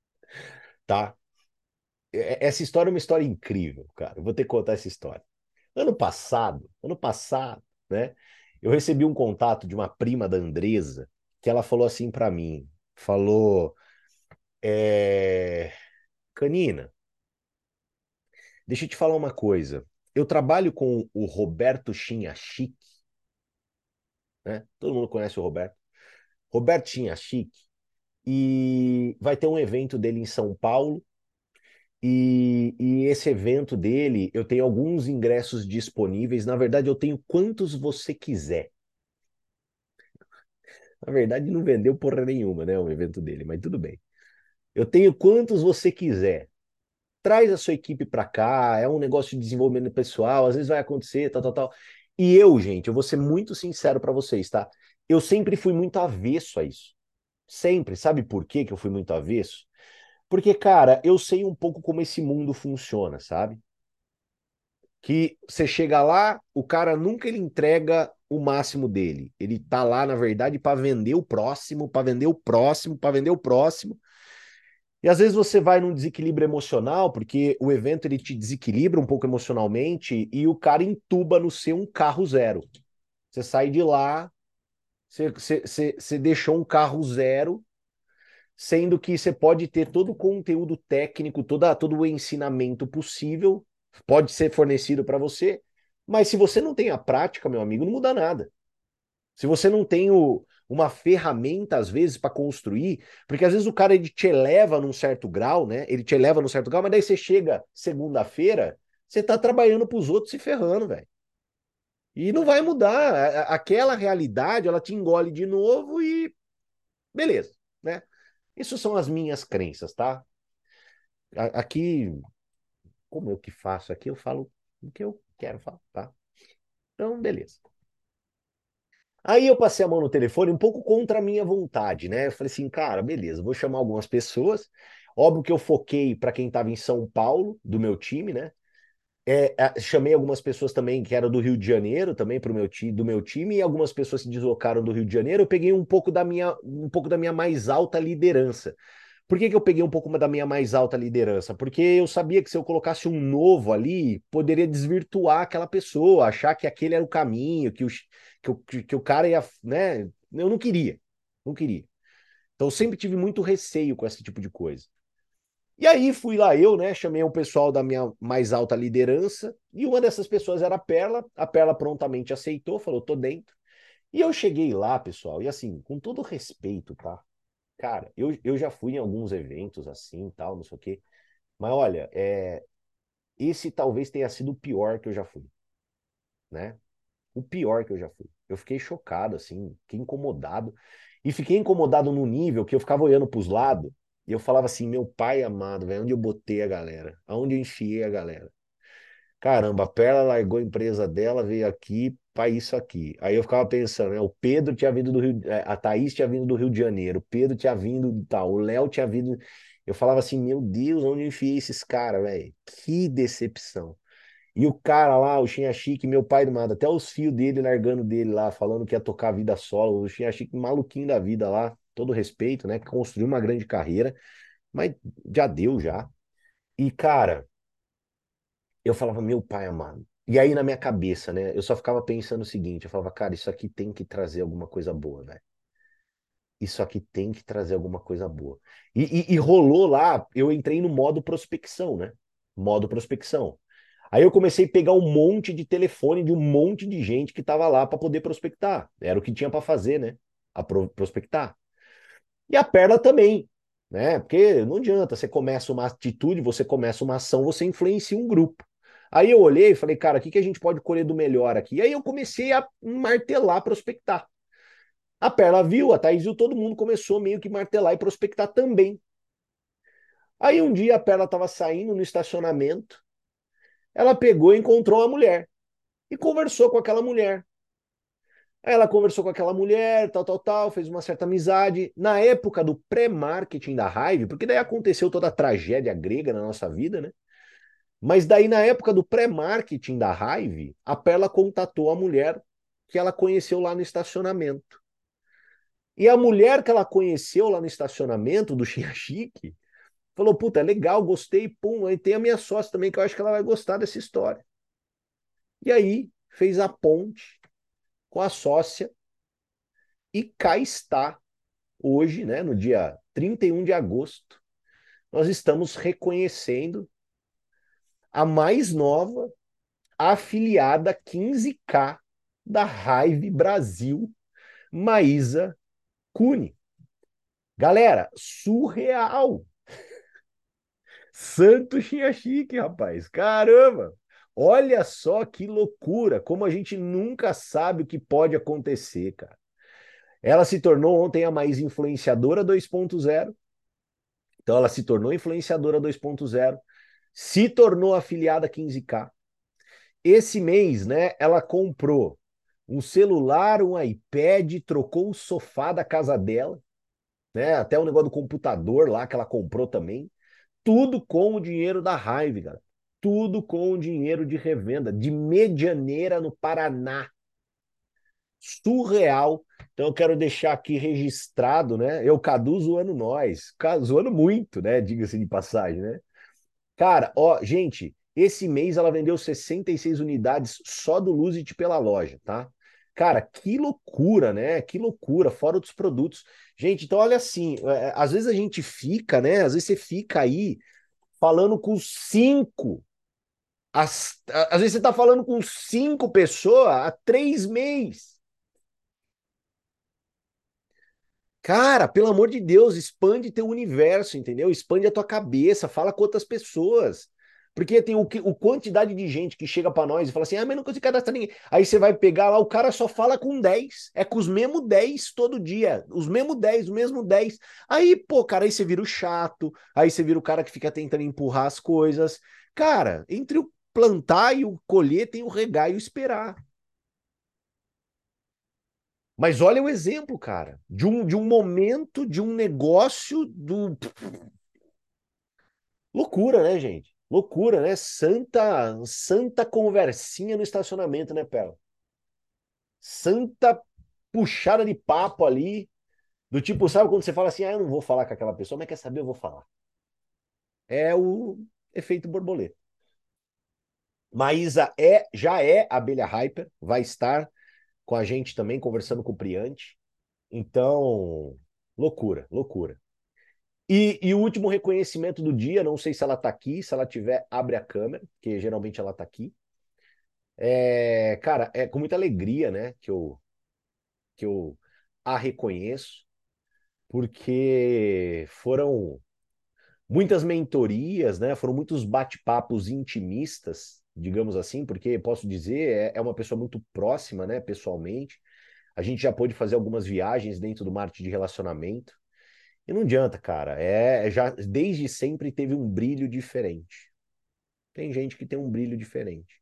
tá? É- Essa história é uma história incrível, cara. Eu vou ter que contar essa história. Ano passado, ano passado, né? Eu recebi um contato de uma prima da Andresa que ela falou assim para mim, falou, é... Canina, deixa eu te falar uma coisa. Eu trabalho com o Roberto Chinhachique, né? Todo mundo conhece o Roberto. Roberto Chinhachique. E vai ter um evento dele em São Paulo. E, e esse evento dele, eu tenho alguns ingressos disponíveis. Na verdade, eu tenho quantos você quiser. Na verdade, não vendeu porra nenhuma, né? O evento dele, mas tudo bem. Eu tenho quantos você quiser. Traz a sua equipe para cá. É um negócio de desenvolvimento pessoal. Às vezes vai acontecer, tal, tal, tal. E eu, gente, eu vou ser muito sincero para vocês, tá? Eu sempre fui muito avesso a isso. Sempre. Sabe por quê que eu fui muito avesso? Porque, cara, eu sei um pouco como esse mundo funciona, sabe? Que você chega lá, o cara nunca ele entrega o máximo dele. Ele tá lá, na verdade, para vender o próximo, para vender o próximo, para vender o próximo. E às vezes você vai num desequilíbrio emocional, porque o evento ele te desequilibra um pouco emocionalmente e o cara entuba no seu um carro zero. Você sai de lá, você, você, você, você deixou um carro zero, sendo que você pode ter todo o conteúdo técnico, toda, todo o ensinamento possível, pode ser fornecido para você, mas se você não tem a prática, meu amigo, não muda nada. Se você não tem o, uma ferramenta, às vezes, para construir, porque às vezes o cara ele te eleva num certo grau, né? Ele te eleva num certo grau, mas daí você chega segunda-feira, você tá trabalhando para os outros se ferrando, velho. E não vai mudar. Aquela realidade, ela te engole de novo e beleza, né? Isso são as minhas crenças, tá? Aqui, como eu que faço aqui, eu falo o que eu quero falar, tá? Então, beleza. Aí eu passei a mão no telefone um pouco contra a minha vontade, né? Eu falei assim, cara, beleza, vou chamar algumas pessoas. Óbvio que eu foquei para quem estava em São Paulo, do meu time, né? É, é, chamei algumas pessoas também que eram do Rio de Janeiro, também pro meu ti, do meu time, e algumas pessoas se deslocaram do Rio de Janeiro. Eu peguei um pouco da minha, um pouco da minha mais alta liderança. Por que que eu peguei um pouco da minha mais alta liderança? Porque eu sabia que se eu colocasse um novo ali, poderia desvirtuar aquela pessoa, achar que aquele era o caminho, que o, que o, que o cara ia, né? Eu não queria, não queria. Então eu sempre tive muito receio com esse tipo de coisa. E aí fui lá eu, né? Chamei o pessoal da minha mais alta liderança e uma dessas pessoas era a Perla. A Perla prontamente aceitou, falou, tô dentro. E eu cheguei lá, pessoal, e assim, com todo respeito, tá? Cara, eu, eu já fui em alguns eventos assim, tal, não sei o quê. Mas olha, é, esse talvez tenha sido o pior que eu já fui, né? O pior que eu já fui. Eu fiquei chocado, assim, fiquei incomodado. E fiquei incomodado no nível que eu ficava olhando pros lados e eu falava assim, meu pai amado, velho, onde eu botei a galera? Aonde eu enfiei a galera? Caramba, a Perla largou a empresa dela, veio aqui para isso aqui. Aí eu ficava pensando, né? O Pedro tinha vindo do Rio, eh, a Thaís tinha vindo do Rio de Janeiro, o Pedro tinha vindo de tal, o Léo tinha vindo. Eu falava assim, meu Deus, onde eu enfiei esses caras, velho? Que decepção. E o cara lá, o Xinha Chique, meu pai do nada, até os fios dele largando dele lá, falando que ia tocar a vida solo, o Xinha Chique maluquinho da vida lá, todo respeito, né? Que construiu uma grande carreira, mas já deu já. E, cara, eu falava, meu pai amado. E aí na minha cabeça, né? Eu só ficava pensando o seguinte, eu falava, cara, isso aqui tem que trazer alguma coisa boa, velho. Isso aqui tem que trazer alguma coisa boa. E, e, e rolou lá, eu entrei no modo prospecção, né? Modo prospecção. Aí eu comecei a pegar um monte de telefone de um monte de gente que estava lá para poder prospectar. Era o que tinha para fazer, né? A pro- prospectar. E a perna também, né? Porque não adianta, você começa uma atitude, você começa uma ação, você influencia um grupo. Aí eu olhei e falei, cara, o que que a gente pode colher do melhor aqui? E aí eu comecei a martelar, prospectar. A Perla viu, a Thaís viu, todo mundo começou meio que martelar e prospectar também. Aí um dia a Perla estava saindo no estacionamento, ela pegou e encontrou uma mulher e conversou com aquela mulher. Aí ela conversou com aquela mulher, tal, tal, tal, fez uma certa amizade. Na época do pré-marketing da Hive, porque daí aconteceu toda a tragédia grega na nossa vida, né? Mas daí na época do pré-marketing da Hive, a Perla contatou a mulher que ela conheceu lá no estacionamento. E a mulher que ela conheceu lá no estacionamento do Chia Chique falou: Puta, é legal, gostei, pum. Aí tem a minha sócia também, que eu acho que ela vai gostar dessa história. E aí fez a ponte com a sócia e cá está hoje, né, no dia trinta e um de agosto, nós estamos reconhecendo a mais nova afiliada quinze K da Hive Brasil, Maísa Cune. Galera, surreal! Santo Chia Chique, rapaz. Caramba! Olha só que loucura, como a gente nunca sabe o que pode acontecer, cara. Ela se tornou ontem a mais influenciadora dois ponto zero. Então ela se tornou influenciadora dois ponto zero, se tornou afiliada quinze K. Esse mês, né, ela comprou um celular, um iPad, trocou o sofá da casa dela, né, até o negócio do computador lá que ela comprou também. Tudo com o dinheiro da Hive, galera. Tudo com o dinheiro de revenda, de Medianeira, no Paraná. Surreal. Então eu quero deixar aqui registrado, né? Eu, Cadu, zoando nós. Zoando muito, né? Diga-se de passagem, né? Cara, ó, gente, esse mês ela vendeu sessenta e seis unidades só do Luzit pela loja, tá? Cara, que loucura, né? Que loucura, fora outros produtos. Gente, então olha assim, é, às vezes a gente fica, né? Às vezes você fica aí falando com cinco. As, às vezes você tá falando com cinco pessoas há três meses. Cara, pelo amor de Deus, expande teu universo, entendeu? Expande a tua cabeça, fala com outras pessoas. Porque tem o, que, o quantidade de gente que chega pra nós e fala assim: ah, mas não consigo cadastrar ninguém. Aí você vai pegar lá, o cara só fala com dez. É com os mesmos dez todo dia. Os mesmos dez, o mesmo dez. Aí, pô, cara, aí você vira o chato. Aí você vira o cara que fica tentando empurrar as coisas. Cara, entre o plantar e o colher tem o regar e o esperar. Mas olha o exemplo, cara, de um, de um momento, de um negócio do. Loucura, né, gente? Loucura, né? Santa, santa conversinha no estacionamento, né, Pela? Santa puxada de papo ali. Do tipo, sabe quando você fala assim, ah, eu não vou falar com aquela pessoa, mas quer saber, eu vou falar. É o efeito borboleta. Maísa é, já é abelha hyper, vai estar com a gente também, conversando com o Priante. Então, loucura, loucura. E, e o último reconhecimento do dia, não sei se ela tá aqui, se ela tiver, abre a câmera, que geralmente ela tá aqui. É, cara, é com muita alegria, né, que eu, que eu a reconheço, porque foram muitas mentorias, né, foram muitos bate-papos intimistas, digamos assim, porque posso dizer, é, é uma pessoa muito próxima, né, pessoalmente. A gente já pôde fazer algumas viagens dentro do marketing de relacionamento. E não adianta, cara. É, é já desde sempre teve um brilho diferente. Tem gente que tem um brilho diferente.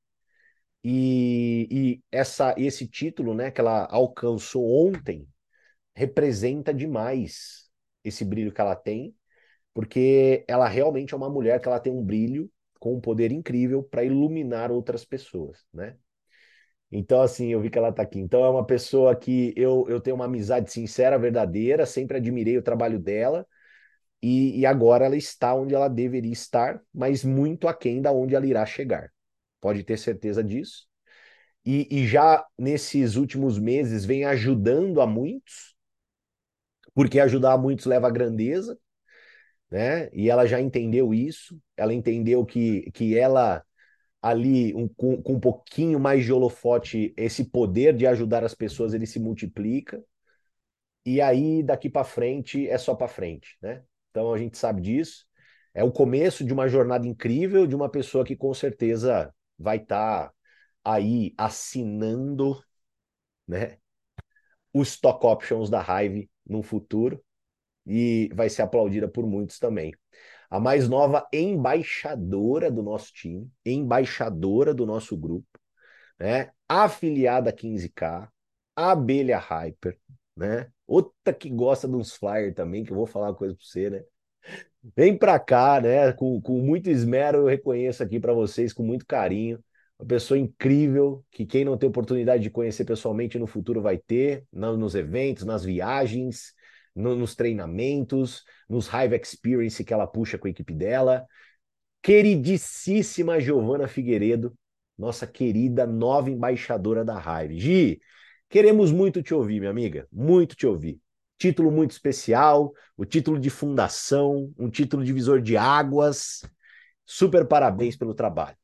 E, e essa, esse título, né, que ela alcançou ontem, representa demais esse brilho que ela tem, porque ela realmente é uma mulher que ela tem um brilho com um poder incrível para iluminar outras pessoas, né? Então, assim, eu vi que ela tá aqui. Então, é uma pessoa que eu, eu tenho uma amizade sincera, verdadeira, sempre admirei o trabalho dela, e, e agora ela está onde ela deveria estar, mas muito aquém da onde ela irá chegar. Pode ter certeza disso. E, e já nesses últimos meses vem ajudando a muitos, porque ajudar a muitos leva à grandeza, né? E ela já entendeu isso, ela entendeu que, que ela ali um, com, com um pouquinho mais de holofote, esse poder de ajudar as pessoas, ele se multiplica. E aí, daqui para frente, é só para frente, né? Então a gente sabe disso. É o começo de uma jornada incrível de uma pessoa que com certeza vai estar tá aí assinando, né, os stock options da Hive no futuro e vai ser aplaudida por muitos também. A mais nova embaixadora do nosso time, embaixadora do nosso grupo, né? Afiliada a quinze K, Abelha Hyper, né? Outra que gosta de uns flyers também, que eu vou falar uma coisa para você, né? Vem para cá, né? Com, com muito esmero, eu reconheço aqui para vocês, com muito carinho. Uma pessoa incrível, que quem não tem oportunidade de conhecer pessoalmente no futuro vai ter, nos eventos, nas viagens, no, nos treinamentos, nos Hive Experience que ela puxa com a equipe dela. Queridíssima Giovana Figueiredo, nossa querida nova embaixadora da Hive. Gi, queremos muito te ouvir, minha amiga, muito te ouvir. Título muito especial, o título de fundação, um título divisor de águas. Super parabéns pelo trabalho.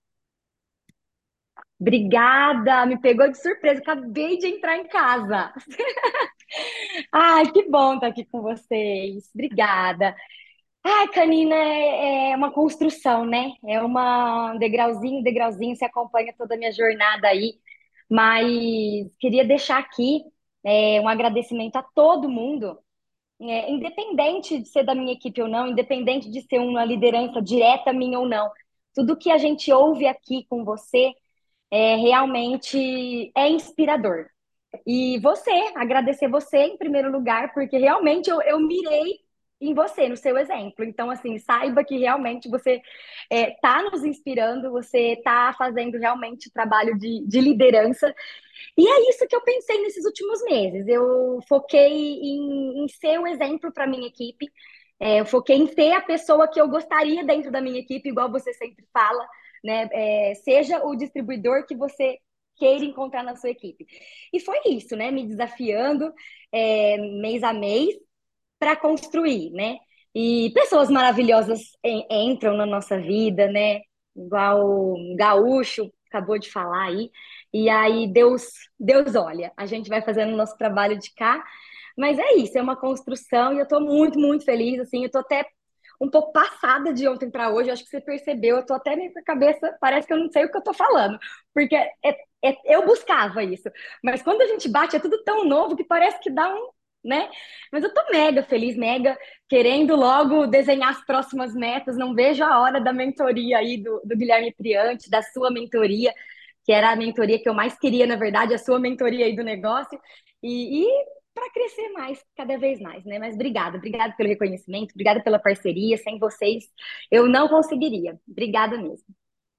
Obrigada, me pegou de surpresa, acabei de entrar em casa. Ai, que bom estar aqui com vocês. Obrigada. Ai, Canina, é, é uma construção, né? É uma um degrauzinho, degrauzinho, você acompanha toda a minha jornada aí. Mas queria deixar aqui é, um agradecimento a todo mundo, é, independente de ser da minha equipe ou não, independente de ser uma liderança direta minha ou não. Tudo que a gente ouve aqui com você é realmente é inspirador. E você, agradecer você em primeiro lugar, porque realmente eu, eu mirei em você, no seu exemplo. Então, assim, saiba que realmente você está é, nos inspirando, você está fazendo realmente trabalho de, de liderança. E é isso que eu pensei nesses últimos meses. Eu foquei em, em ser o exemplo para minha equipe. É, eu foquei em ser a pessoa que eu gostaria dentro da minha equipe, igual você sempre fala, né? É, seja o distribuidor que você queira encontrar na sua equipe. E foi isso, né? Me desafiando é, mês a mês para construir, né? E pessoas maravilhosas en- entram na nossa vida, né? Igual o Gaúcho acabou de falar aí. E aí Deus, Deus olha, a gente vai fazendo o nosso trabalho de cá, mas é isso, é uma construção e eu tô muito, muito feliz, assim, eu tô até um pouco passada de ontem para hoje, acho que você percebeu, eu tô até meio com a cabeça, parece que eu não sei o que eu tô falando, porque é, é- eu buscava isso, mas quando a gente bate é tudo tão novo que parece que dá um, né? Mas eu tô mega feliz, mega querendo logo desenhar as próximas metas. Não vejo a hora da mentoria aí do, do Guilherme Priante, da sua mentoria, que era a mentoria que eu mais queria, na verdade, a sua mentoria aí do negócio. E, e para crescer mais, cada vez mais, né? Mas obrigada, obrigada pelo reconhecimento, obrigada pela parceria. Sem vocês, eu não conseguiria. Obrigada mesmo.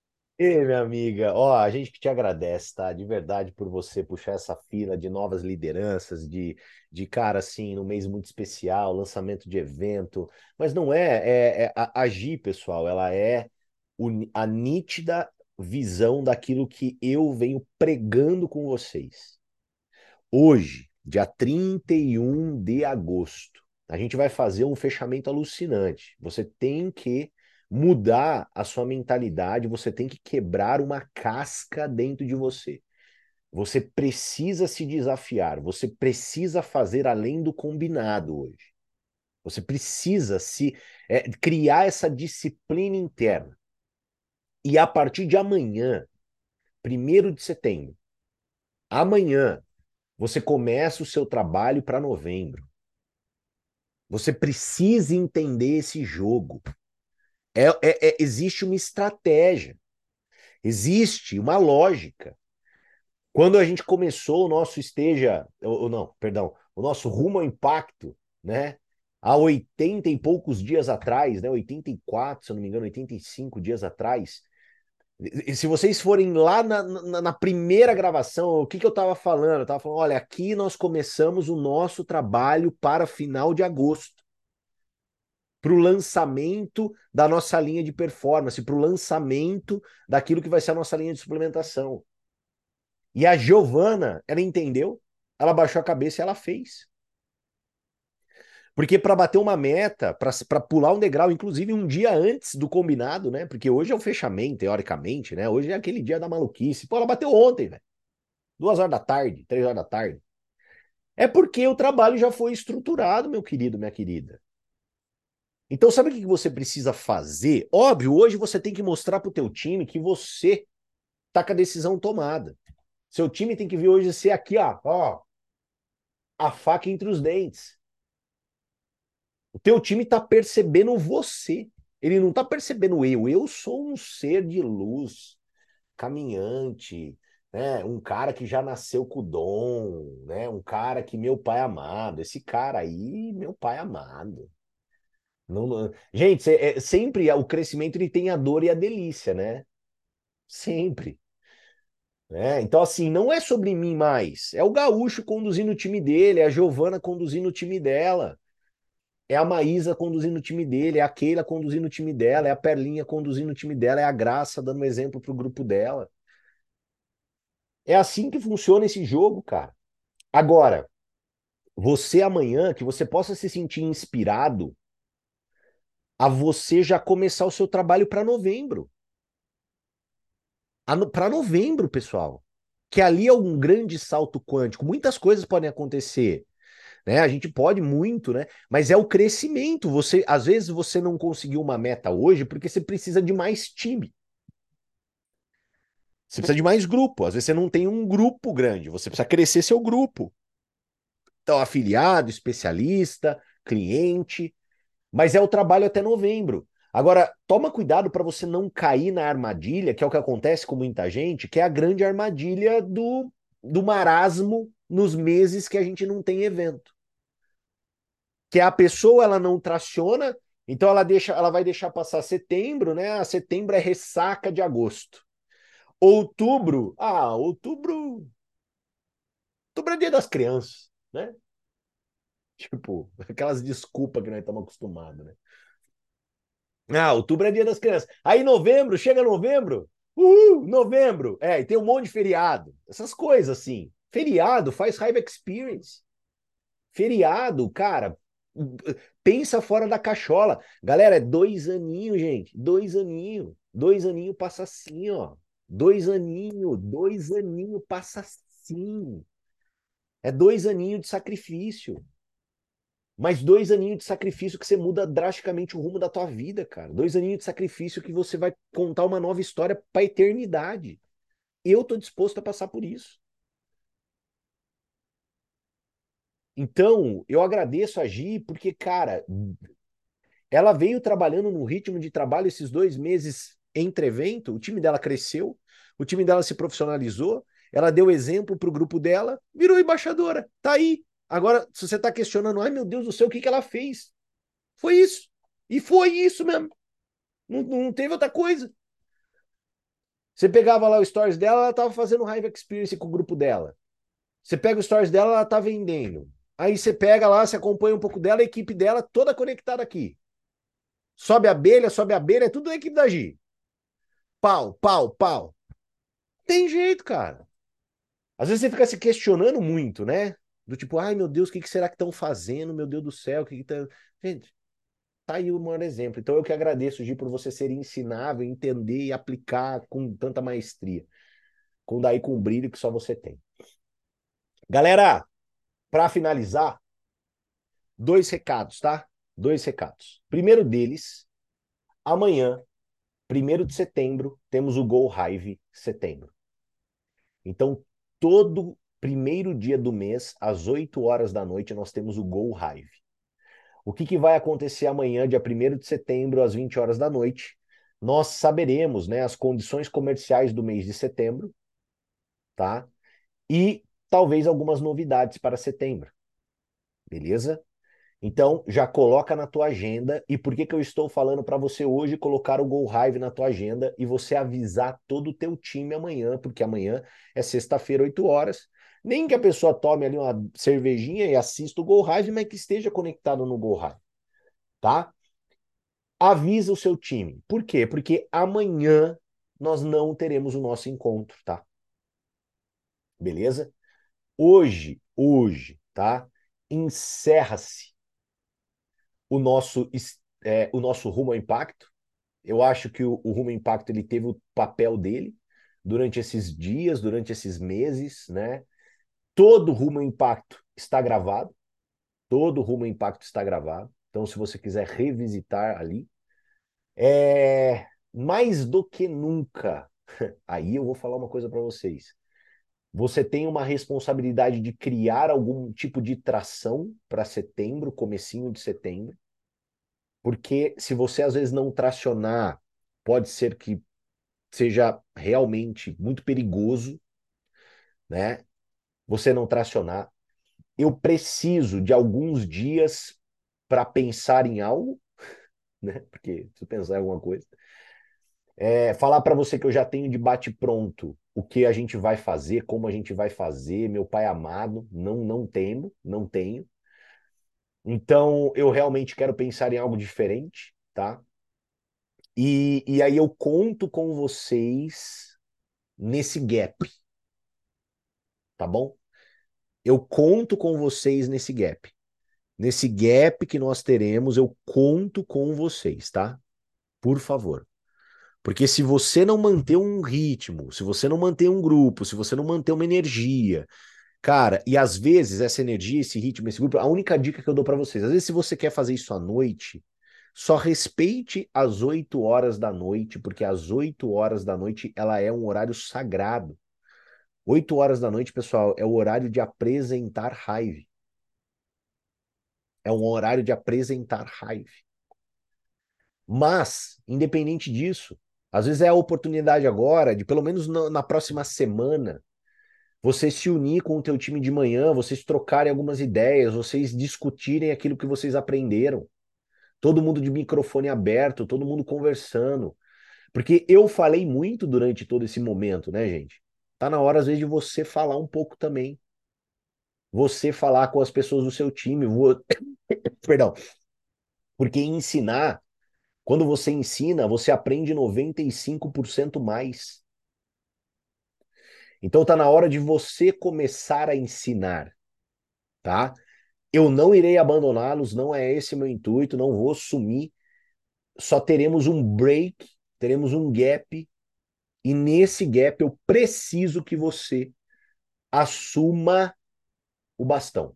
Ei, minha amiga, ó, a gente que te agradece, tá? De verdade por você puxar essa fila de novas lideranças, de, de cara, assim, num mês muito especial, lançamento de evento. Mas não é, é, é a, a Gi, pessoal, ela é o ni- a nítida visão daquilo que eu venho pregando com vocês. Hoje, dia trinta e um de agosto, a gente vai fazer um fechamento alucinante. Você tem que mudar a sua mentalidade, você tem que quebrar uma casca dentro de você. Você precisa se desafiar, você precisa fazer além do combinado hoje. Você precisa se é, criar essa disciplina interna. E a partir de amanhã, primeiro de setembro, amanhã, você começa o seu trabalho para novembro. Você precisa entender esse jogo. É, é, é, existe uma estratégia, existe uma lógica. Quando a gente começou o nosso esteja, ou, ou não, perdão, o nosso rumo ao impacto, né? Há oitenta e poucos dias atrás, né? oitenta e quatro, se eu não me engano, oitenta e cinco dias atrás. E se vocês forem lá na, na, na primeira gravação, o que, que eu estava falando? Eu estava falando, olha, aqui nós começamos o nosso trabalho para final de agosto, para o lançamento da nossa linha de performance, para o lançamento daquilo que vai ser a nossa linha de suplementação. E a Giovana, ela entendeu, ela baixou a cabeça e ela fez. Porque para bater uma meta, para pular um degrau, inclusive um dia antes do combinado, né? Porque hoje é o fechamento, teoricamente, né? Hoje é aquele dia da maluquice. Pô, ela bateu ontem, velho. Duas horas da tarde, três horas da tarde. É porque o trabalho já foi estruturado, meu querido, minha querida. Então, sabe o que você precisa fazer? Óbvio, hoje você tem que mostrar para o teu time que você tá com a decisão tomada. Seu time tem que vir hoje ser aqui, ó, ó, a faca entre os dentes. O teu time tá percebendo você. Ele não tá percebendo eu. Eu sou um ser de luz, caminhante, né? Um cara que já nasceu com o dom, né? Um cara que meu pai amado. Esse cara aí, meu pai amado. Não, não... Gente, é, sempre o crescimento ele tem a dor e a delícia, né? Sempre. Né? Então, assim, não é sobre mim mais. É o Gaúcho conduzindo o time dele, é a Giovana conduzindo o time dela. É a Maísa conduzindo o time dele, é a Keila conduzindo o time dela, é a Perlinha conduzindo o time dela, é a Graça dando um exemplo pro grupo dela. É assim que funciona esse jogo, cara. Agora, você amanhã, que você possa se sentir inspirado a você já começar o seu trabalho para novembro. Para novembro, pessoal. Que ali é um grande salto quântico. Muitas coisas podem acontecer, né? A gente pode muito, né? Mas é o crescimento. Você, às vezes você não conseguiu uma meta hoje porque você precisa de mais time. Você precisa de mais grupo. Às vezes você não tem um grupo grande, você precisa crescer seu grupo. Então, afiliado, especialista, cliente, mas é o trabalho até novembro. Agora, toma cuidado para você não cair na armadilha, que é o que acontece com muita gente, que é a grande armadilha do, do marasmo nos meses que a gente não tem evento. Que a pessoa ela não traciona, então ela deixa, ela vai deixar passar setembro, né? Ah, setembro é ressaca de agosto. Outubro, ah, outubro, outubro é dia das crianças, né? Tipo, aquelas desculpas que nós estamos acostumados, né? Ah, outubro é dia das crianças. Aí novembro, chega novembro, uhul, novembro, é, e tem um monte de feriado. Essas coisas assim. Feriado faz raiva experience. Feriado, cara, pensa fora da cachola. Galera, é dois aninhos, gente. Dois aninhos. Dois aninhos passa assim, ó. Dois aninhos, dois aninhos passa assim. É dois aninhos de sacrifício. Mas dois aninhos de sacrifício que você muda drasticamente o rumo da tua vida, cara. Dois aninhos de sacrifício que você vai contar uma nova história para a eternidade. Eu tô disposto a passar por isso. Então, eu agradeço a Gi, porque, cara, ela veio trabalhando no ritmo de trabalho esses dois meses entre evento, o time dela cresceu, o time dela se profissionalizou, ela deu exemplo para o grupo dela, virou embaixadora, tá aí. Agora, se você está questionando, ai meu Deus do céu, o que, que ela fez? Foi isso. E foi isso mesmo. Não, não teve outra coisa. Você pegava lá o stories dela, ela tava fazendo Hive Experience com o grupo dela. Você pega o stories dela, ela tá vendendo. Aí você pega lá, você acompanha um pouco dela, a equipe dela toda conectada aqui. Sobe a abelha, sobe a abelha, é tudo da equipe da Gi. Pau, pau, pau. Tem jeito, cara. Às vezes você fica se questionando muito, né? Do tipo, ai meu Deus, o que que será que estão fazendo? Meu Deus do céu, o que que tá... Gente, tá aí o maior exemplo. Então eu que agradeço, Gi, por você ser ensinável, entender e aplicar com tanta maestria. Com daí com o brilho que só você tem. Galera, para finalizar, dois recados, tá? Dois recados. Primeiro deles, amanhã, primeiro de setembro, temos o Go Hive Setembro. Então, todo primeiro dia do mês, às oito horas da noite, nós temos o Go Hive. O que, que vai acontecer amanhã, dia primeiro de setembro, às vinte horas da noite? Nós saberemos, né, as condições comerciais do mês de setembro, tá? E talvez algumas novidades para setembro, beleza? Então, já coloca na tua agenda. E por que que eu estou falando para você hoje colocar o Go Hive na tua agenda e você avisar todo o teu time amanhã, porque amanhã é sexta-feira, oito horas. Nem que a pessoa tome ali uma cervejinha e assista o Go Hive, mas que esteja conectado no Go Hive, tá? Avisa o seu time. Por quê? Porque amanhã nós não teremos o nosso encontro, tá? Beleza? Hoje, hoje, tá? Encerra-se o nosso, é, o nosso Rumo ao Impacto. Eu acho que o, o Rumo ao Impacto ele teve o papel dele durante esses dias, durante esses meses, né? Todo o Rumo ao Impacto está gravado, todo o Rumo ao Impacto está gravado. Então, se você quiser revisitar ali, é mais do que nunca. Aí eu vou falar uma coisa para vocês. Você tem uma responsabilidade de criar algum tipo de tração para setembro, comecinho de setembro. Porque se você às vezes não tracionar, pode ser que seja realmente muito perigoso, né? Você não tracionar. Eu preciso de alguns dias para pensar em algo, né? Porque se pensar em alguma coisa, é, falar para você que eu já tenho de bate pronto o que a gente vai fazer, como a gente vai fazer, meu pai amado, não não temo, não tenho. Então eu realmente quero pensar em algo diferente, tá? E, e aí eu conto com vocês nesse gap, tá bom? Eu conto com vocês nesse gap. Nesse gap que nós teremos, eu conto com vocês, tá? Por favor. Porque se você não manter um ritmo, se você não manter um grupo, se você não manter uma energia, cara, e às vezes essa energia, esse ritmo, esse grupo, a única dica que eu dou pra vocês, às vezes se você quer fazer isso à noite, só respeite as oito horas da noite, porque às oito horas da noite ela é um horário sagrado. Oito horas da noite, pessoal, é o horário de apresentar raiva. É um horário de apresentar raiva. Mas, independente disso, às vezes é a oportunidade agora de, pelo menos na, na próxima semana, você se unir com o teu time de manhã, vocês trocarem algumas ideias, vocês discutirem aquilo que vocês aprenderam. Todo mundo de microfone aberto, todo mundo conversando. Porque eu falei muito durante todo esse momento, né, gente? Tá na hora, às vezes, de você falar um pouco também. Você falar com as pessoas do seu time. Vou... Perdão. Porque ensinar, quando você ensina, você aprende noventa e cinco por cento mais. Então tá na hora de você começar a ensinar, tá? Eu não irei abandoná-los, não é esse meu intuito, não vou sumir. Só teremos um break, teremos um gap, e nesse gap eu preciso que você assuma o bastão.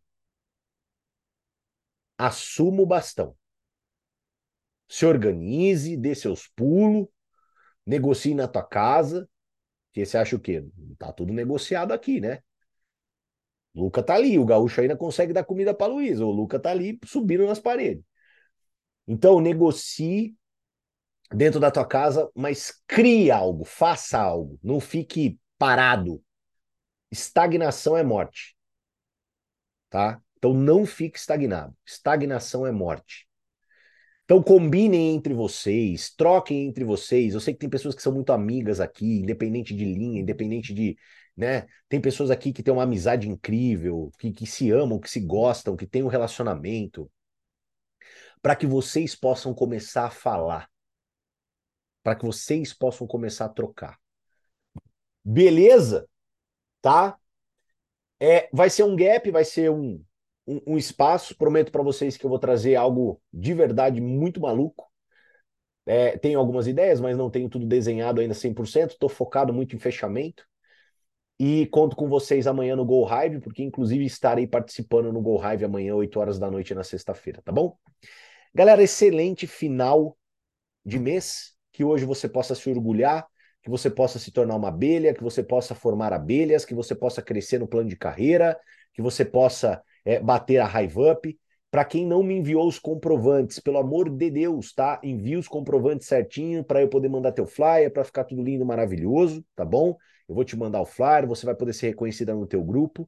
Assuma o bastão. Se organize, dê seus pulos, negocie na tua casa, que você acha o quê? Tá tudo negociado aqui, né? O Luca tá ali, o gaúcho ainda consegue dar comida para Luísa, o Luca tá ali subindo nas paredes. Então, negocie dentro da tua casa, mas crie algo, faça algo, não fique parado. Estagnação é morte, tá? Então não fique estagnado. Estagnação é morte. Então combinem entre vocês, troquem entre vocês. Eu sei que tem pessoas que são muito amigas aqui, independente de linha, independente de, né? Tem pessoas aqui que têm uma amizade incrível, que, que se amam, que se gostam, que têm um relacionamento, para que vocês possam começar a falar, para que vocês possam começar a trocar. Beleza? Tá? É, vai ser um gap, vai ser um, um, um espaço. Prometo para vocês que eu vou trazer algo de verdade muito maluco. É, tenho algumas ideias, mas não tenho tudo desenhado ainda cem por cento. Estou focado muito em fechamento. E conto com vocês amanhã no Go Hive, porque inclusive estarei participando no Go Hive amanhã, oito horas da noite na sexta-feira, tá bom? Galera, excelente final de mês. Que hoje você possa se orgulhar, que você possa se tornar uma abelha, que você possa formar abelhas, que você possa crescer no plano de carreira, que você possa é, bater a Hive Up. Para quem não me enviou os comprovantes, pelo amor de Deus, tá? Envie os comprovantes certinho para eu poder mandar teu flyer, para ficar tudo lindo, maravilhoso, tá bom? Eu vou te mandar o flyer, você vai poder ser reconhecida no teu grupo.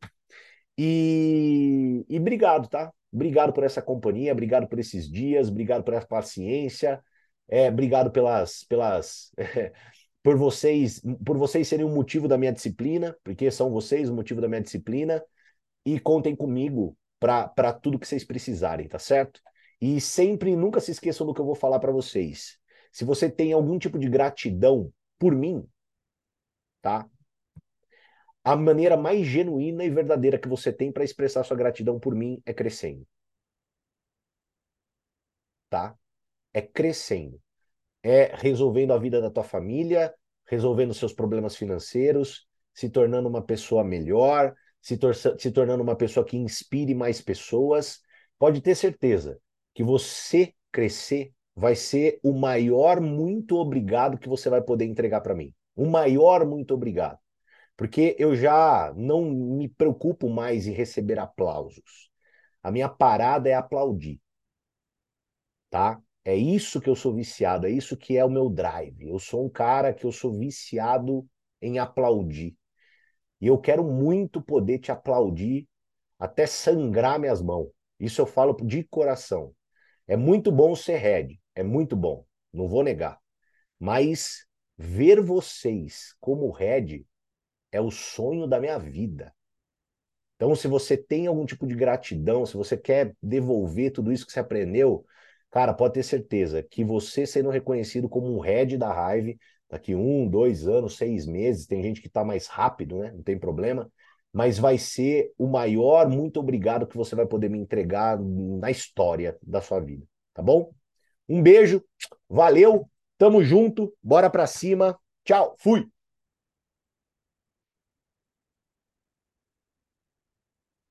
E, e obrigado, tá? Obrigado por essa companhia, obrigado por esses dias, obrigado pela paciência, é, obrigado pelas, pelas, é, por vocês, por vocês serem o motivo da minha disciplina, porque são vocês o motivo da minha disciplina, e contem comigo para tudo que vocês precisarem, tá certo? E sempre, nunca se esqueçam do que eu vou falar para vocês. Se você tem algum tipo de gratidão por mim, tá? A maneira mais genuína e verdadeira que você tem para expressar sua gratidão por mim é crescendo, tá? É crescendo. É resolvendo a vida da tua família, resolvendo seus problemas financeiros, se tornando uma pessoa melhor, se, tor se tornando uma pessoa que inspire mais pessoas. Pode ter certeza que você crescer vai ser o maior muito obrigado que você vai poder entregar para mim. O maior muito obrigado. Porque eu já não me preocupo mais em receber aplausos. A minha parada é aplaudir, tá? É isso que eu sou viciado, é isso que é o meu drive. Eu sou um cara que eu sou viciado em aplaudir. E eu quero muito poder te aplaudir até sangrar minhas mãos. Isso eu falo de coração. É muito bom ser head, é muito bom, não vou negar. Mas ver vocês como head é o sonho da minha vida. Então, se você tem algum tipo de gratidão, se você quer devolver tudo isso que você aprendeu, cara, pode ter certeza que você sendo reconhecido como um head da Hive, daqui um, dois anos, seis meses, tem gente que está mais rápido, né? Não tem problema, mas vai ser o maior muito obrigado que você vai poder me entregar na história da sua vida, tá bom? Um beijo, valeu, tamo junto, bora pra cima, tchau, fui!